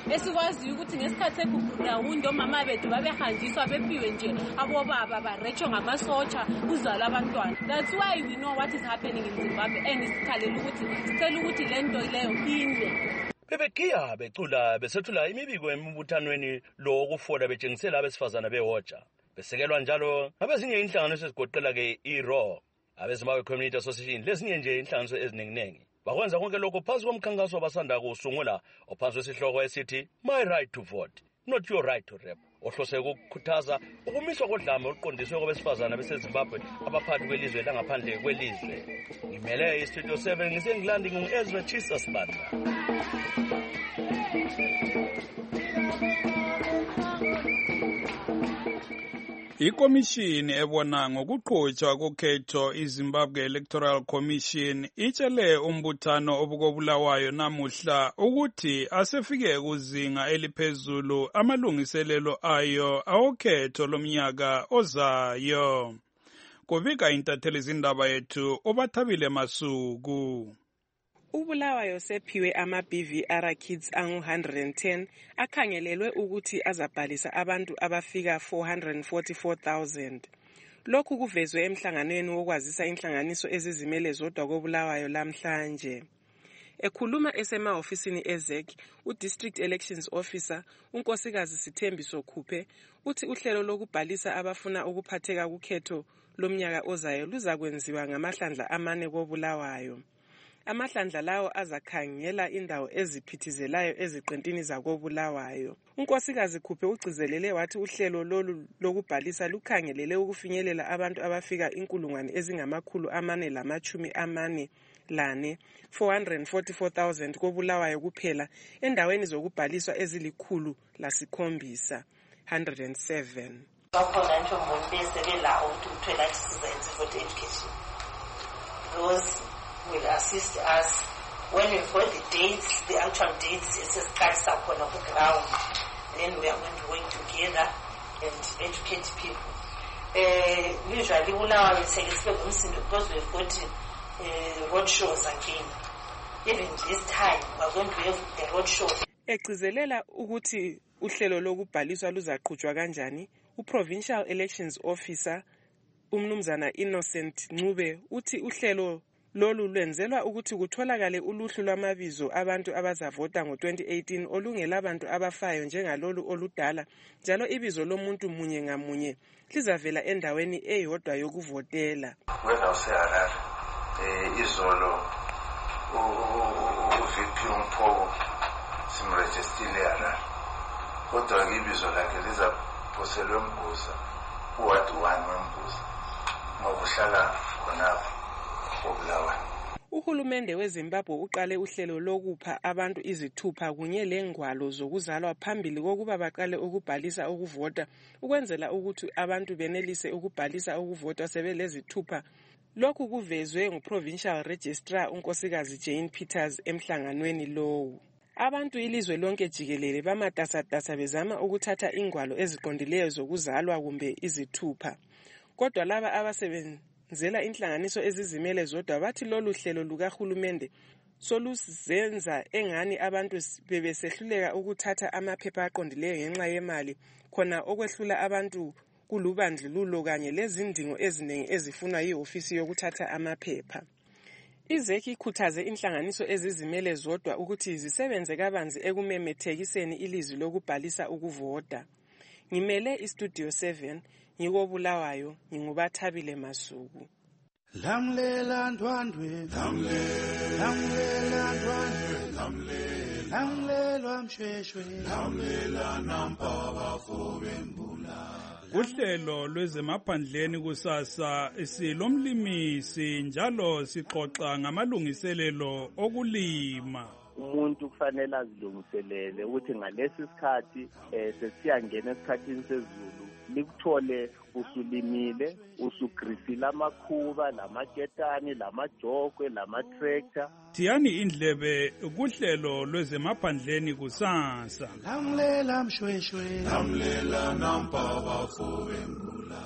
S24: esikwaziyo ukuthi ngesikhathi segugulawundi omama bethu babehanjiswa bephiwe nje abobaba baretsho ngamasotsha kuzalwa abantwana. That's why we know what is happening in Zimbabwe and sikhalela ukuthi sicela ukuthi le nto leyo ime.
S26: Bebegiya becula besethula imibiko emibuthanweni lo okufoda betshengisela abesifazana behoja. Besekelwa njalo abezinye inhlanganiso ezigoqela ke i-Raw, abeZimbabwe Community Association lezinye nje inhlanganiso eziningi. Bakwenza konke lokho phansi komkhankaso abasanda kusungula ophansi wesihloko esithi My Right to Vote, Not Your Right to Rap, ohlose ukukhuthaza ukumiswa kodlame oluqondiswe kwabesifazana beseZimbabwe abaphakathi kwelizwe langaphandle kwelizwe. Ngimele iStudio seven ngisengilandi ngu-Ezra Chisa Sibanda.
S6: Ikomishini ebona ngokuqhutshwa kokhetho iZimbabwe Electoral Commission itshele umbuthano obukobulawayo namuhla ukuthi asefike kuzinga eliphezulu amalungiselelo ayo awokhetho lomnyaka ozayo. Kubika intatheli zindaba yethu uBathabile Masuku.
S5: uBulawayo sephiwe ama-B V R kits angu one hundred ten akhangelelwe ukuthi azabhalisa abantu abafika four hundred forty-four thousand. Lokhu kuvezwe emhlanganweni wokwazisa inhlanganiso ezizimele zodwa koBulawayo lamhlanje. Ekhuluma esema-ofisini eZ E C, uDistrict Elections Officer uNkosikazi Sithembiso Khuphe uthi uhlelo lokubhalisa abafuna ukuphatheka kukhetho lomnyaka ozayo luzakwenziwa ngamahlandla amane koBulawayo. Amahlandla lawo azakhangela indawo eziphithizelayo eziqentini zakoBulawayo. uNkosikazi Khuphe ugcizelele wathi uhlelo lolu lokubhalisa lukhangelele ukufinyelela abantu abafika inkulungwane ezingamakhulu amane lamachumi amane lane four hundred forty-four thousand koBulawayo kuphela endaweni zokubhaliswa ezilikhulu lasikhombisa one hundred seven.
S25: Bakhona nje umuntu besebelawo ukuthola isizenzi for education. Those will assist us when we've got the dates, the actual dates, it's a cards up on the ground. Then we are going to work together and educate people. Uh, usually, Bulawayo will take us because we've got uh, road shows again. Even this time, we're going to have the road show.
S5: Egcizelela ukuthi uhlelo lokubhaliswa luzaqhutshwa kanjani, uProvincial Elections Officer umnumzana Innocent Ncube uthi uhlelo lolu lwenzelwa ukuthi kutholakale uluhlu lwamabizo abantu abazavota ngo twenty eighteen olungelabantu abafayo njengalolu oludala, njalo ibizo lomuntu munye ngamunye lizavela endaweni eyodwa yokuvotela.
S7: Wena useharare eh izolo uVP uMphobo simregistile harare, kodwa ke ibizo lakhe lizaphoselwa eMbuza uward one weMbuza ngokuhlala khonapho.
S5: Uhulumende weZimbabwe uqale uhlelo lokupha abantu izithupha kunye lengwalo zokuzalwa phambili kokuba baqale ukubhalisa ukuvota ukwenzela ukuthi abantu benelise ukubhalisa ukuvota sebelezithupha. Lokhu kuvezwe nguProvincial Registrar uNkosikazi Jane Peters emhlanganweni lowo. Abantu ilizwe lonke jikelele bamatasatasa bezama ukuthatha ingwalo eziqondileyo zokuzalwa kumbe izithupha. Kodwa laba abasebenzi zela inhlanganiso ezizimele zodwa bathi lolu hlelo lukahulumende soluzenza engani abantu bebesehluleka ukuthatha amaphepha aqondileyo ngenxa yemali, khona okwehlula abantu kulubandlululo kanye lezindingo eziningi ezifunwa yiofisi yokuthatha amaphepha. iZ E C ikhuthaze inhlanganiso ezizimele zodwa ukuthi zisebenze kabanzi ekumemethekiseni ilizwi lokubhalisa ukuvota. Ngimele iStudio seven ngikoBulawayo, nginguBathabile Masuku.
S3: Lamlela ndwandwe, lamlela ndwandwe, lamlela mshweshwe, lamlela nampaba fobembula.
S6: Uhlelo lwezemaphandleni kusasa silomlimisi njalo sixoxa ngamalungiselelo okulima.
S8: Umuntu kufanele azilungiselele ukuthi ngalesi sikhathi eh sesiyangena esikhathini sezulu likuthole usulimile, usugrisile amakhuba, lamaketani, lamajokwe, lamatractor.
S6: Thiyani indlebe kuhlelo lwezemaphandleni kusasa.
S3: Lamlela mshweshwe, lamlela nampaba fobembula.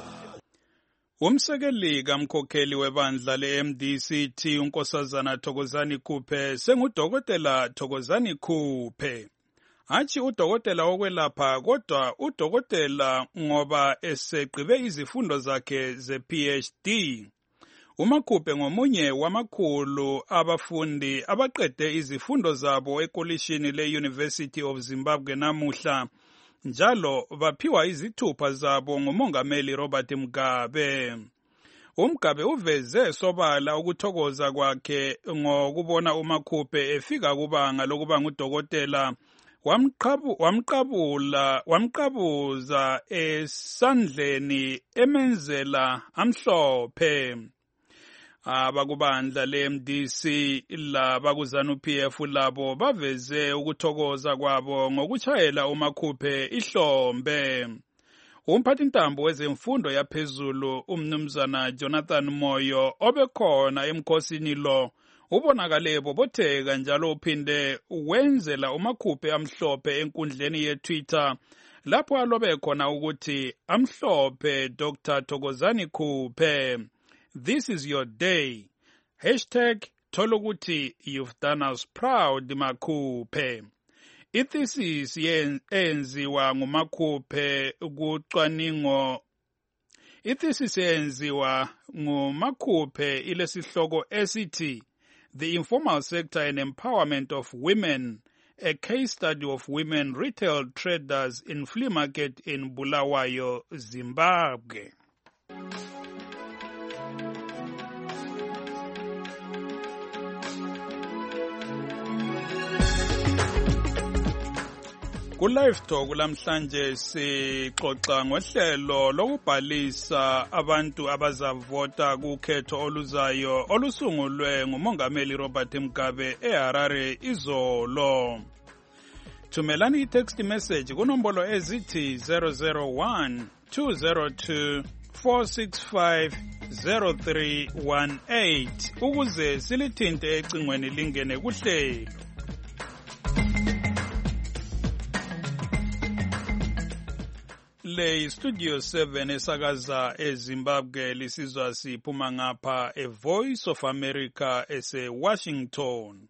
S6: Umsekeli kamkhokheli webandla le-M D C T uNkosazana Thokozani Khuphe sengudokotela Thokozani Khuphe. Hatshi udokotela wokwelapha kodwa udokotela ngoba esegqibe izifundo zakhe ze-P H D. uMakhuphe ngomunye wamakhulu abafundi abaqede izifundo zabo ekolishini le-University of Zimbabwe namuhla, njalo baphiwa izithupha zabo ngumongameli Robert Mugabe. uMgabe uveze sobala ukuthokoza kwakhe ngokubona uMakhuphe efika kubanga lokuba ngudokotela, wamqabula wamqabuza esandleni emenzela amhlophe. Abakubandla le-M D C labaku-ZANU-P F labo baveze ukuthokoza kwabo ngokuchayela uMakhuphe ihlombe. Umphathintambo wezemfundo yaphezulu umnumzana Jonathan Moyo obekhona emkhosini lo ubonakale bobotheka njalo uphinde wenzela uMakhuphe amhlophe enkundleni ye-Twitter lapho alobe khona ukuthi amhlophe Doctor Thokozani Khuphe. This is your day. Hashtag Toluguti, you've done us proud, Makhuphe. Ithesis yenziwa nguMakhuphe kucwaningo. Ithesis yenziwa nguMakhuphe ilesihloko esithi The Informal Sector and Empowerment of Women, a case study of women retail traders in flea market in Bulawayo, Zimbabwe. Ku-Live Talk lamhlanje sixoxa ngohlelo lokubhalisa abantu abazavota kukhetho oluzayo olusungulwe ngumongameli Robert Mugabe eHarare izolo. Thumelani i-text message kunombolo ezithi zero zero one two zero two four six five zero three one eight ukuze silithinte ecingweni lingene kuhlelo. Le Studio seven esakaza eZimbabwe lisizwa siphuma ngapha e Voice of America ese Washington.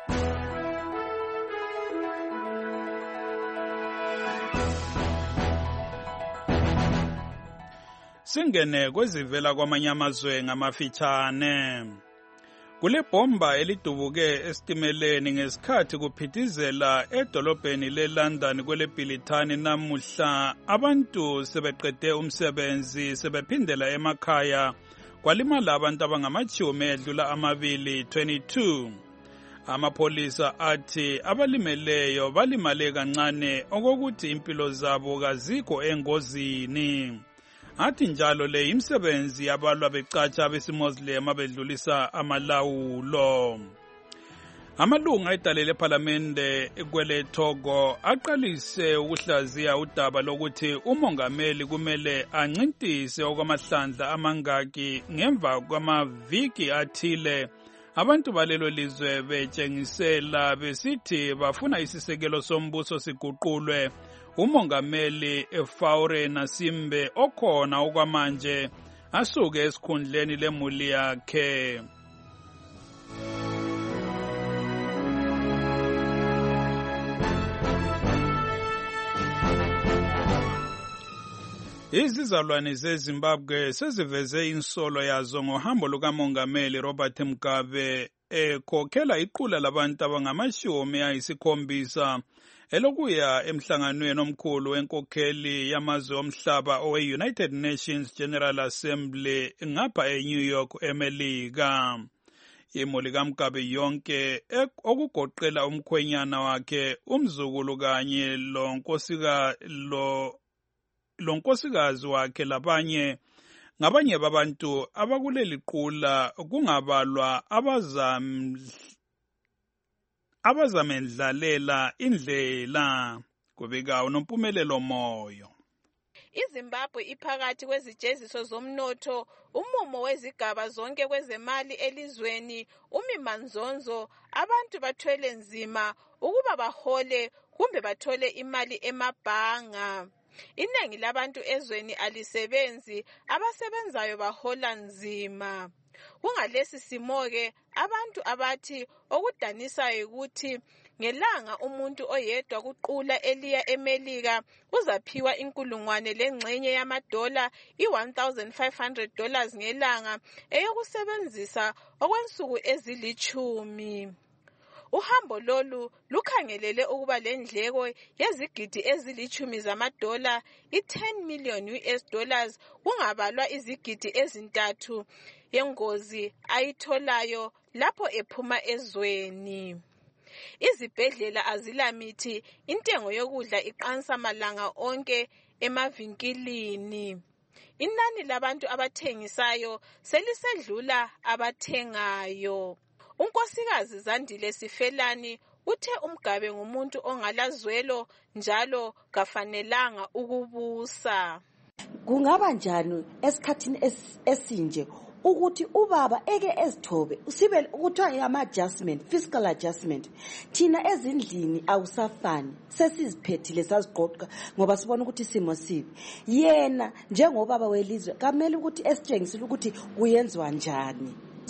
S6: Singene kwezivela kwamanye amazwe ngamafitshane. Kule bomba elidubuke esitimeleni ngesikhathi kuphithizela edolobheni leLondon kwele Bhilithani namuhla, abantu sebeqede umsebenzi sebephindela emakhaya, kwalimala abantu abangamachumi edlula amabili twenty-two. Amapolisa athi abalimeleyo balimale kancane okokuthi impilo zabo kazikho engozini. Athi njalo le imsebenzi yabalwa becatsha abesimozilema bedlulisa amalawulo. Amalunga edalele ePhalamende kwele Togo aqalise ukuhlaziya udaba lokuthi umongameli kumele ancintise okwamahlandla amangaki ngemva kwamaviki athile abantu balelo lizwe betshengisela besithi bafuna isisekelo sombuso siguqulwe. Umongameli Faure Nasimbe okhona okwamanje asuke esikhundleni lemuli yakhe. Izizalwane zeZimbabwe seziveze insolo yazo ngohambo lukamongameli Robert Mugabe ekhokhela iqula labantu abangamashumi ayisikhombisa elokuya emhlanganweni omkhulu wenkokheli yamazwe omhlaba owe-United Nations General Assembly ngapha e-New York, eMelika. Imuli kaMugabe yonke okugoqela umkhwenyana wakhe, umzukulu kanye lonkosika lo lonkosikazi wakhe labanye ngabanye babantu abakuleli qula kungabalwa abazam abazamendlalela indlela kubika unompumelelo moyo.
S9: iZimbabwe iphakathi kwezijeziso zomnotho, umumo wezigaba zonke kwezemali elizweni, umimanzonzo, abantu bathwele nzima ukuba bahole kumbe bathole imali emabhanga. Iningi labantu ezweni alisebenzi, abasebenzayo bahola nzima. Kungalesi simoke abantu abathi okudanisayo ukuthi Ngelanga umuntu oyedwa kuqula eliya eMelika uzaphiwa inkulungwane lengxenye yamadola i-one thousand five hundred dollars ngelanga eyokusebenzisa okwensuku ezilitshumi. Uhambo lolu lukhangelele ukuba lendleko yezigidi ezilitshumi zamadola i-ten million U S dollars kungabalwa izigidi ezintathu yengozi ayitholayo lapho ephuma ezweni. Izibhedlela azilamithi, intengo yokudla iqansa malanga onke emavinkilini. Inani labantu abathengisayo selisedlula abathengayo. Unkosikazi Zandile Sifelani uthe uMgabe ngumuntu ongalazwelo njalo kafanelanga ukubusa.
S10: Kungaba njani esikhathini esinje ukuthi ubaba eke ezithobe sibe ukuthiwa ama adjustment, fiscal adjustment. Thina ezindlini awusafani, sesiziphethile saziqoqa ngoba sibona ukuthi isimo sibi. Yena njengobaba welizwe kamele ukuthi esitshengisile ukuthi kuyenziwa njani.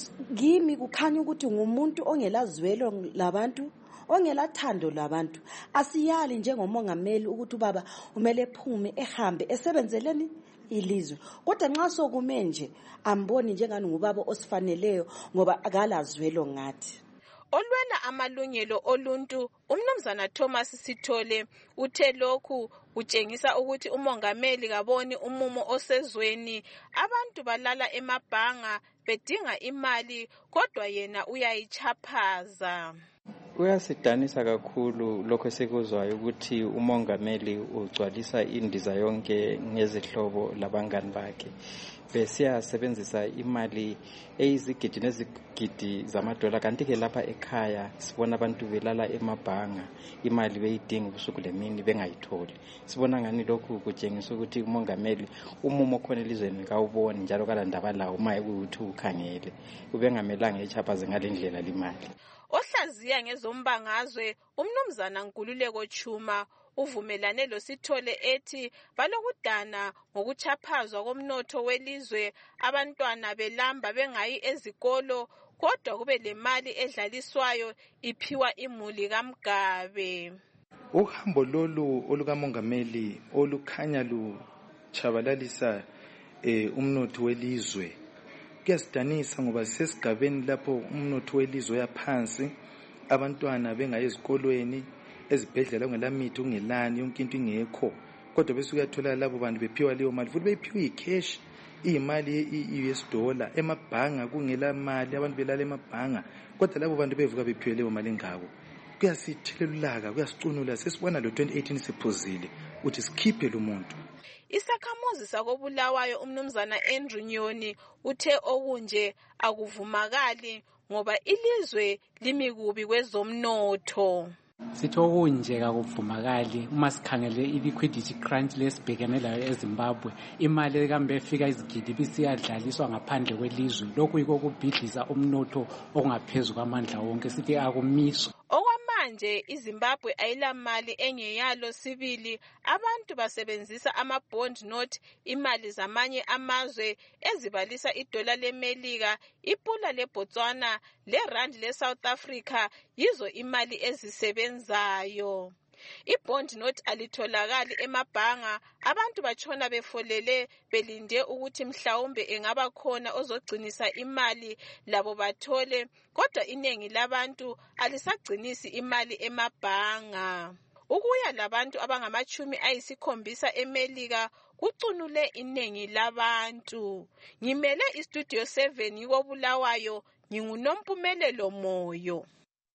S10: Kimi kukhanya ukuthi ngumuntu ongelazwelo labantu, ongelathando labantu. Asiyali njengomongameli ukuthi ubaba umele ephume ehambe esebenzeleni ilizwe. Kodwa nxa sokume nje amboni njengani ngubaba osifaneleyo ngoba akalazwelo ngathi.
S9: Olwela amalungelo oluntu uMnumzana Thomas Sithole uthe lokhu utshengisa ukuthi umongameli kaboni umumo osezweni. Abantu balala emabhanga bedinga imali kodwa yena uyayichaphaza.
S11: Kuyasidanisa kakhulu lokho esikuzwayo ukuthi umongameli ugcwalisa indiza yonke ngezihlobo labangani bakhe. Besiyasebenzisa imali eyizigidi nezigidi zamadola, kanti ke lapha ekhaya sibona abantu belala emabhanga imali beyidinga ubusuku lemini bengayitholi. Sibona ngani lokhu kutshengisa ukuthi umongameli umumo khona elizweni kawuboni njalo kalandaba lawo uma ukuthi ukhangele ubengamelanga echaphaze ngalendlela limali.
S9: Ohlaziya ngezombangazwe uMnumzana Nkululeko Chuma uvumelane loSithole ethi balokudana ngokuchaphazwa komnotho welizwe, abantwana belamba bengayi ezikolo kodwa kube lemali edlaliswayo iphiwa imuli kaMgabe.
S13: Uhambo lolu olukamongameli olukhanya luchabalalisa eh, umnotho welizwe kuyasidanisa ngoba sesigabeni lapho umnotho welizwe yaphansi, abantwana bengayi ezikolweni, ezibhedlela kungelamithi kungelani, yonke into ingekho, kodwa bese uyathola labo bantu bephiwa leyo mali futhi bephiwa icash, imali ye-U S dollar emabhanga kungela mali, abantu belala emabhanga kodwa labo bantu bevuka bephiwe leyo mali ngabo. Kuyasithelelulaka, kuyasicunula, sesibona lo twenty eighteen siphuzile ukuthi sikhiphe lo muntu.
S9: Isakhamuzi sakobulawayo uMnumzana Andrew Nyoni uthe okunje akuvumakali ngoba ilizwe limi kubi kwezomnotho.
S14: Sithi okunje akuvumakali uma sikhangele i-liquidity crunch lesibhekene layo eZimbabwe, imali kambe efika izigidi bisiyadlaliswa ngaphandle kwelizwe. Lokhu yiko kubhidliza umnotho okungaphezulu kwamandla wonke, sithi akumiswa.
S9: Okwamanje iZimbabwe ayilamali engeyalo sibili, abantu basebenzisa ama-bond note, imali zamanye amazwe ezibalisa idola leMelika, ipula leBotswana, lerand leSouth Africa, yizo imali ezisebenzayo. I-bond note alitholakali emabhanga, abantu batshona befolele belinde ukuthi mhlawumbe engaba khona ozogcinisa imali labo bathole, kodwa iningi labantu alisagcinisi imali emabhanga. Ukuya labantu abangamachumi ayisikhombisa eMelika kucunule iningi labantu. Ngimele iStudio seven yikobulawayo, nginguNompumelelo Moyo.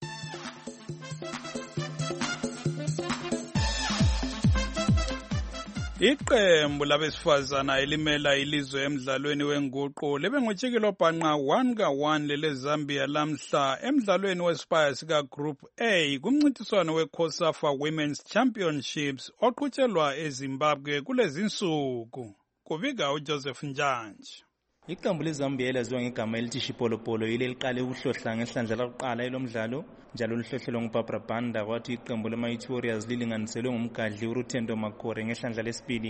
S6: Iqembu labesifazana elimela ilizwe emdlalweni wenguqu libe ngutshikilo bhanqa one ka one lele Zambia lamhla emdlalweni wesipaya sika Group A kumncintiswano weCOSAFA Women's Championships oqhutshelwa eZimbabwe kulezi nsuku. Kubika uJoseph Njanje.
S15: Iqembu leZambia elaziwa ngegama elithi Chipolopolo yile liqale ukuhlohla ngehlandla lokuqala elomdlalo, njalo luhlohlelwa nguBarbara Banda, kwathi iqembu lama-Warriors lilinganiselwe ngumgadli uRutendo Makore ngehlandla lesibili.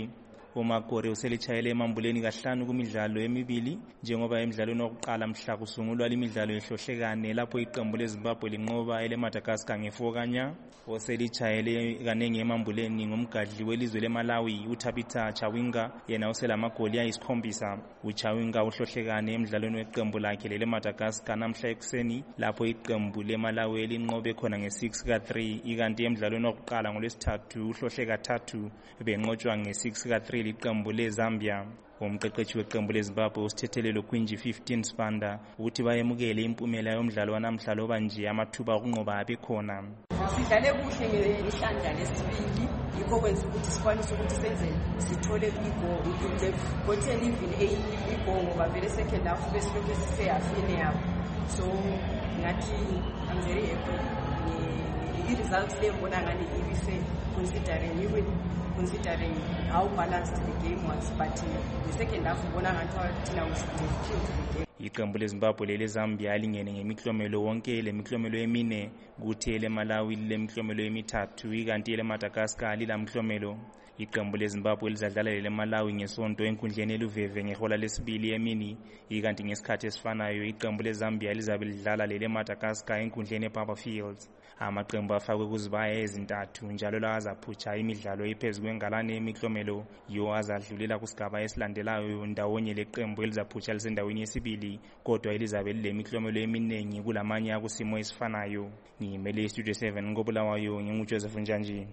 S15: uMagore uselitshayele emambuleni kahlanu kumidlalo emibili njengoba emidlalweni wokuqala mhla kusungulwa imidlalo yehlohlekane lapho iqembu leZimbabwe linqoba eleMadagascar ngefokanya. Oselitshayele kanengi emambuleni ngumgadli welizwe leMalawi uThabitha Chawinga, yena uselamagoli ayisikhombisa. uChawinga uhlohlekane emidlalweni weqembu lakhe leMadagascar namhla ekuseni lapho iqembu leMalawi linqobe khona nge-six ka three, ikanti emidlalweni wokuqala ngolwesithathu uhlohle kathathu benqotshwa nge-six ka three liqembu leZambia. Umqeqeshi weqembu leZimbabwe usithethelelo Quinji fifteen Spanda ukuthi bayemukele impumela yomdlalo wanamhla obanje amathuba okunqoba abekhona.
S12: Sidlale kuhle ngehlanja lesibili yikho kwenza ukuthi sikwanise ukuthi senze sithole igoli ukuthi gothele even igoli ngoba vele second half besilokhu siseyafine yabo. So ngathi I'm very happy. I-results lembona ngani ibise considering even considering how balanced the game was, but uh, the second half ubona ngathi thina we should have killed the game.
S15: Iqembu leZimbabwe leleZambia lingene ngemiklomelo wonke lemiklomelo emine kuthi leMalawi lemiklomelo emithathu ikanti leMadagascar lilamklomelo. Iqembu leZimbabwe lizadlala leMalawi ngesonto enkundleni eluveve ngehola lesibili emini ikanti ngesikhathi esifanayo iqembu leZambia lizabe lidlala leMadagascar enkundleni ePapa Fields. Amaqembu afakwe kuzibaya ezintathu njalo la azaphutsha imidlalo ephezulu kwengalane emiklomelo yo azadlulela kusigaba esilandelayo ndawonye leqembu elizaphutsha lisendaweni yesibili kodwa elizabe lilemiklomelo eminingi kulamanye akusimo esifanayo. Ngimele Studio seven ngobulawayo nginguJoseph Njanji.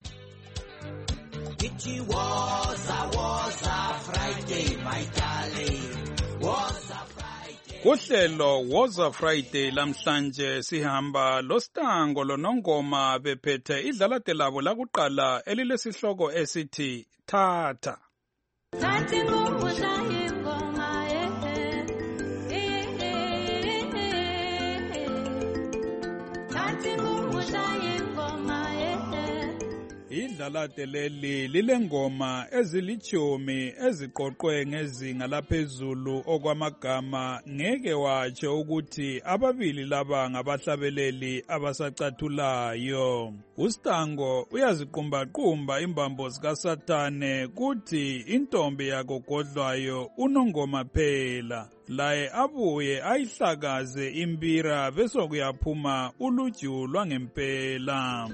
S16: It was a was a Friday, my darling. Was a Friday.
S6: Uhlelo was a Friday lamhlanje sihamba lostango lonongoma bephethe idlalate labo lakuqala elilesihloko esithi Thatha.
S16: Thatha ngumbuza ingoma eh. Thatha ngumbuza ingoma eh.
S6: Idlalate leli lilengoma ezilichumi eziqoqwe ngezinga laphezulu okwamagama ngeke watsho ukuthi ababili laba ngabahlabeleli abasacathulayo. uStango uyaziqumbaqumba imbambo zikaSathane kuthi intombi yagogodlwayo unongoma phela laye abuye ayihlakaze impira bese kuyaphuma uluju lwangempela.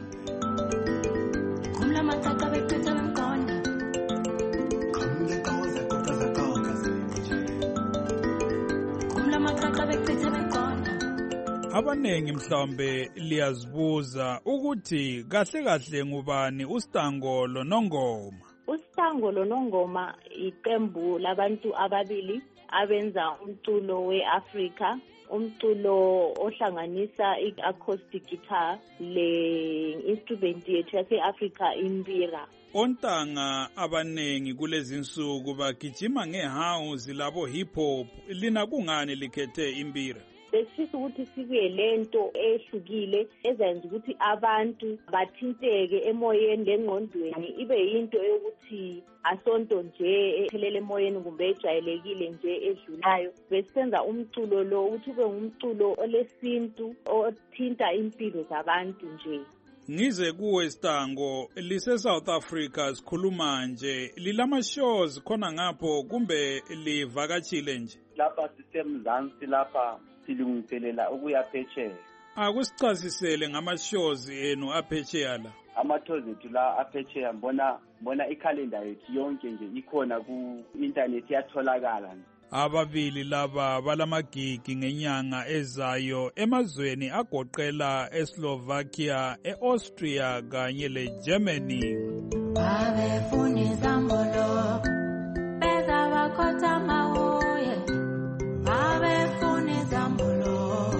S6: Abanengi mhlawumbe liyazibuza ukuthi kahle kahle ngubani uStango lonongoma.
S17: uStango lonongoma iqembu labantu ababili abenza umculo weAfrica, umculo ohlanganisa i-acoustic guitar le-instrument yethu yase-Africa imbira.
S6: Ontanga abanengi kulezi insuku bagijima ngehouse labo hip hop, lina kungani likhethe imbira?
S17: Besifisa ukuthi sibe lento ehlukile ezenza ukuthi abantu bathinteke emoyeni lengqondweni ibe yinto yokuthi asonto nje ephelele emoyeni kumbe ejayelekile nje edlulayo. Besisenza umculo lo ukuthi ube ngumculo olesintu othinta impilo zabantu nje.
S6: Ngize kuwe Stango lise South Africa sikhuluma nje lilama shows khona ngapho kumbe livakatshile nje?
S8: Lapha sisemzansi lapha silungiselela ukuya phetsheya.
S6: Akusichazisele ngama shows enu aphetsheya la.
S8: Ama-tours ethu la aphetsheya mbona mbona ikhalenda yethu yonke nje ikhona ku internet yatholakala.
S6: Ababili laba balamagigi ngenyanga ezayo emazweni agoqela eSlovakia, eAustria kanye leGermany.
S16: Abefuni zambolo beza bakhotha mawoye. Abefuni zambolo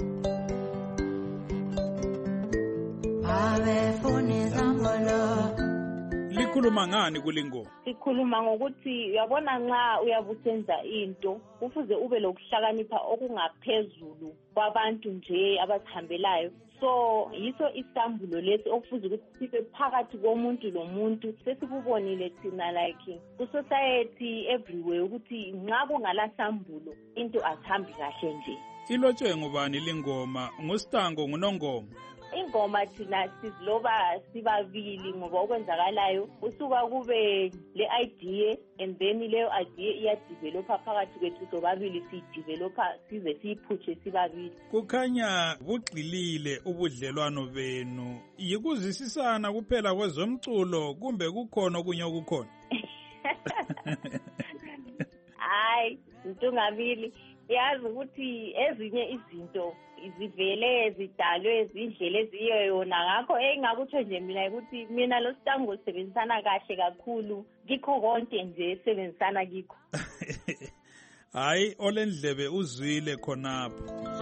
S16: Abefuni zambolo.
S6: Likhuluma ngani kulingoma?
S17: Sikhuluma ngokuthi uyabona nxa uyabusenza into kufuze ube lokuhlakanipha okungaphezulu kwabantu nje abazihambelayo. So yiso isambulo lesi okufuze ukuthi sibe phakathi komuntu lomuntu sesikubonile thina like ku society everywhere ukuthi nxa kungala sambulo into asihambi kahle nje.
S6: Ilotshwe ngubani lingoma? nguStango ngunongoma?
S17: ingoma thina siziloba sibabili ngoba okwenzakalayo usuka kube le idea and then leyo idea iyadevelopa phakathi kwethu sobabili siyidevelopa size siyiphutshe sibabili.
S6: Kukhanya bugxilile ubudlelwano benu yikuzisisana kuphela kwezomculo kumbe kukhona okunye okukhona?
S17: Hayi Ntungamili yazi ukuthi ezinye izinto izivele zidalwe izindlela eziyo yona ngakho engakutsho nje mina ukuthi mina lo Sitango sisebenzisana kahle kakhulu ngikho konke nje sebenzisana kikho.
S6: Hayi olendlebe uzwile khonapho.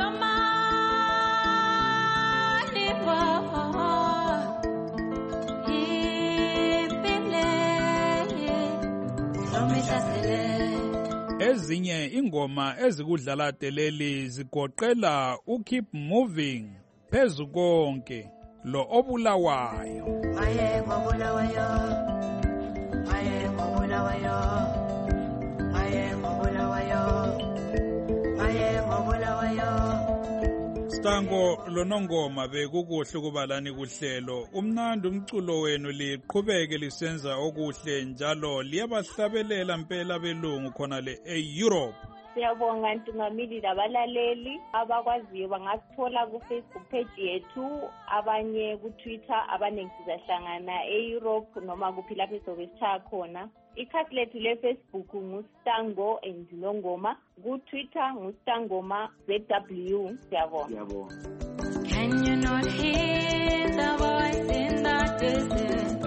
S6: Ezinye ingoma ezikudlala deleli zigoqela uKeep Moving, Phezu Konke, lo Obulawayo. Aye ngobulawayo. Aye ngobulawayo. Aye ngobulawayo. Aye ngobulawayo. Sitango lonongoma bekukuhle kubalani kuhlelo. Umnandi umculo wenu liqhubeke lisenza okuhle njalo liyabahlabelela impela belungu khona le e-Europe.
S17: Siyabonga Ntungamili labalaleli abakwaziyo bangasithola ku Facebook page yethu, abanye ku Twitter, abaningi sizahlangana e-Europe noma kuphi lapho sobe sitshaya khona. Ikhasi lethu le Facebook nguStango and Nongoma, ku Twitter nguStangoma Z W. Siyabonga. Siyabonga.
S18: Can you not hear the voice in the distance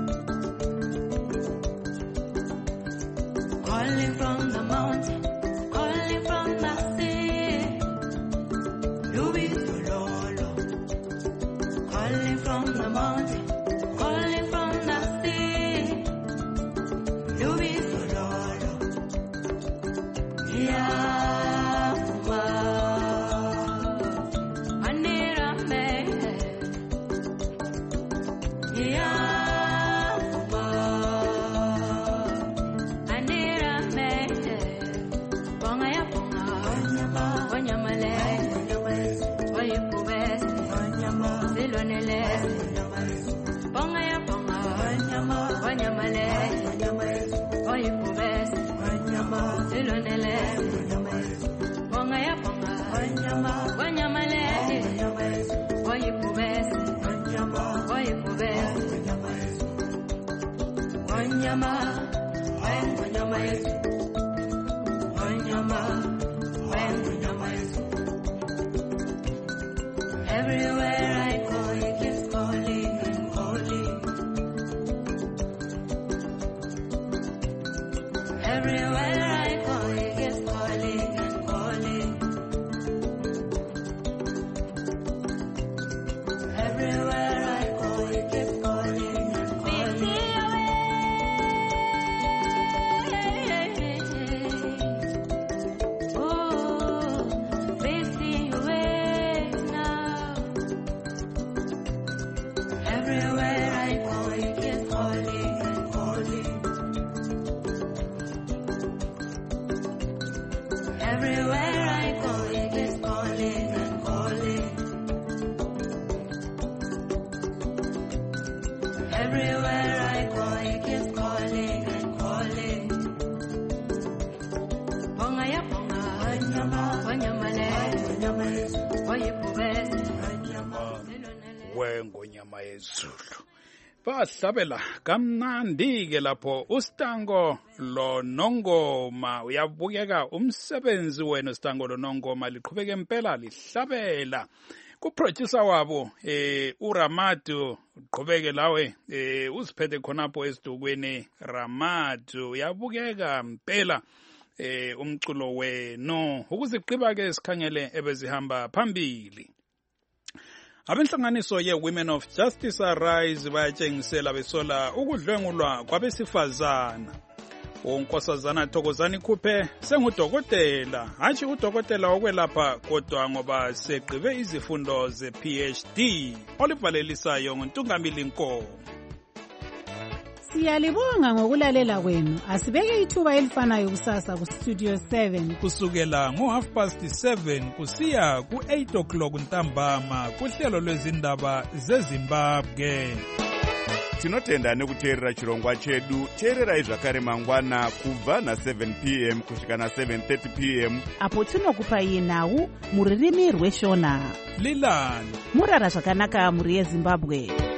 S18: calling from the mountain, calling from the sea? Lubi Sololo, calling from the mountain, calling from the sea. Lubi Sololo, yeah, wow. Anira me, yeah, wow. Anira me, bonga ya bonga, wanyamale, wayipubes, zilonele, bonga ya bonga, wanyamale, wayipubes, zilonele, bonga ya bonga, wanyamale, wayipubes, wayipubes, wanyama, wanyama yesu, wanyama, wanyama yesu. Everywhere I go, he keeps calling and calling. Everywhere I go, he keeps calling and calling. Everywhere I go, he keeps calling and calling. Oh, facing away now. Everywhere I go, he keeps calling and calling. Everywhere I go, he keeps calling and calling. Everywhere I go, he keeps calling and calling. Bonga ya bonga, wanyama, wanyamale, wayipubes,
S6: wengonyama yezulu. Bahlabela kamnandi-ke lapho uStango lonongoma uyabukeka umsebenzi wenu Sitango lonongoma liqhubeke impela lihlabela. Kuproducer wabo eh uRamadu uqhubeke lawe eh uziphethe khonapho esidukweni Ramadu uyabukeka impela eh umculo wenu ukuziqiba ke sikhangele ebezihamba phambili. Abenhlanganiso ye-Women of Justice Arise bayatshengisela besola ukudlwengulwa kwabesifazana. uNkosazana Thokozani Khuphe sengudokotela, hatshi udokotela wokwelapha kodwa ngoba segqibe izifundo ze-P H D. Olivalelisayo nguNtungamili Nkomo.
S1: Siyalibonga ngokulalela kwenu. Asibeke ithuba elifanayo kusasa ku Studio seven.
S6: Kusukela ngo half past seven kusiya ku eight o'clock ntambama kuhlelo lwezindaba zeZimbabwe.
S19: Tinotenda nekuteerera chirongwa chedu. Teererai zvakare mangwana kubva na seven p m kusvika na seven thirty p m
S2: apo tinokupai nhau muririmi rweshona.
S6: Lilani
S2: murara zvakanaka muri yeZimbabwe.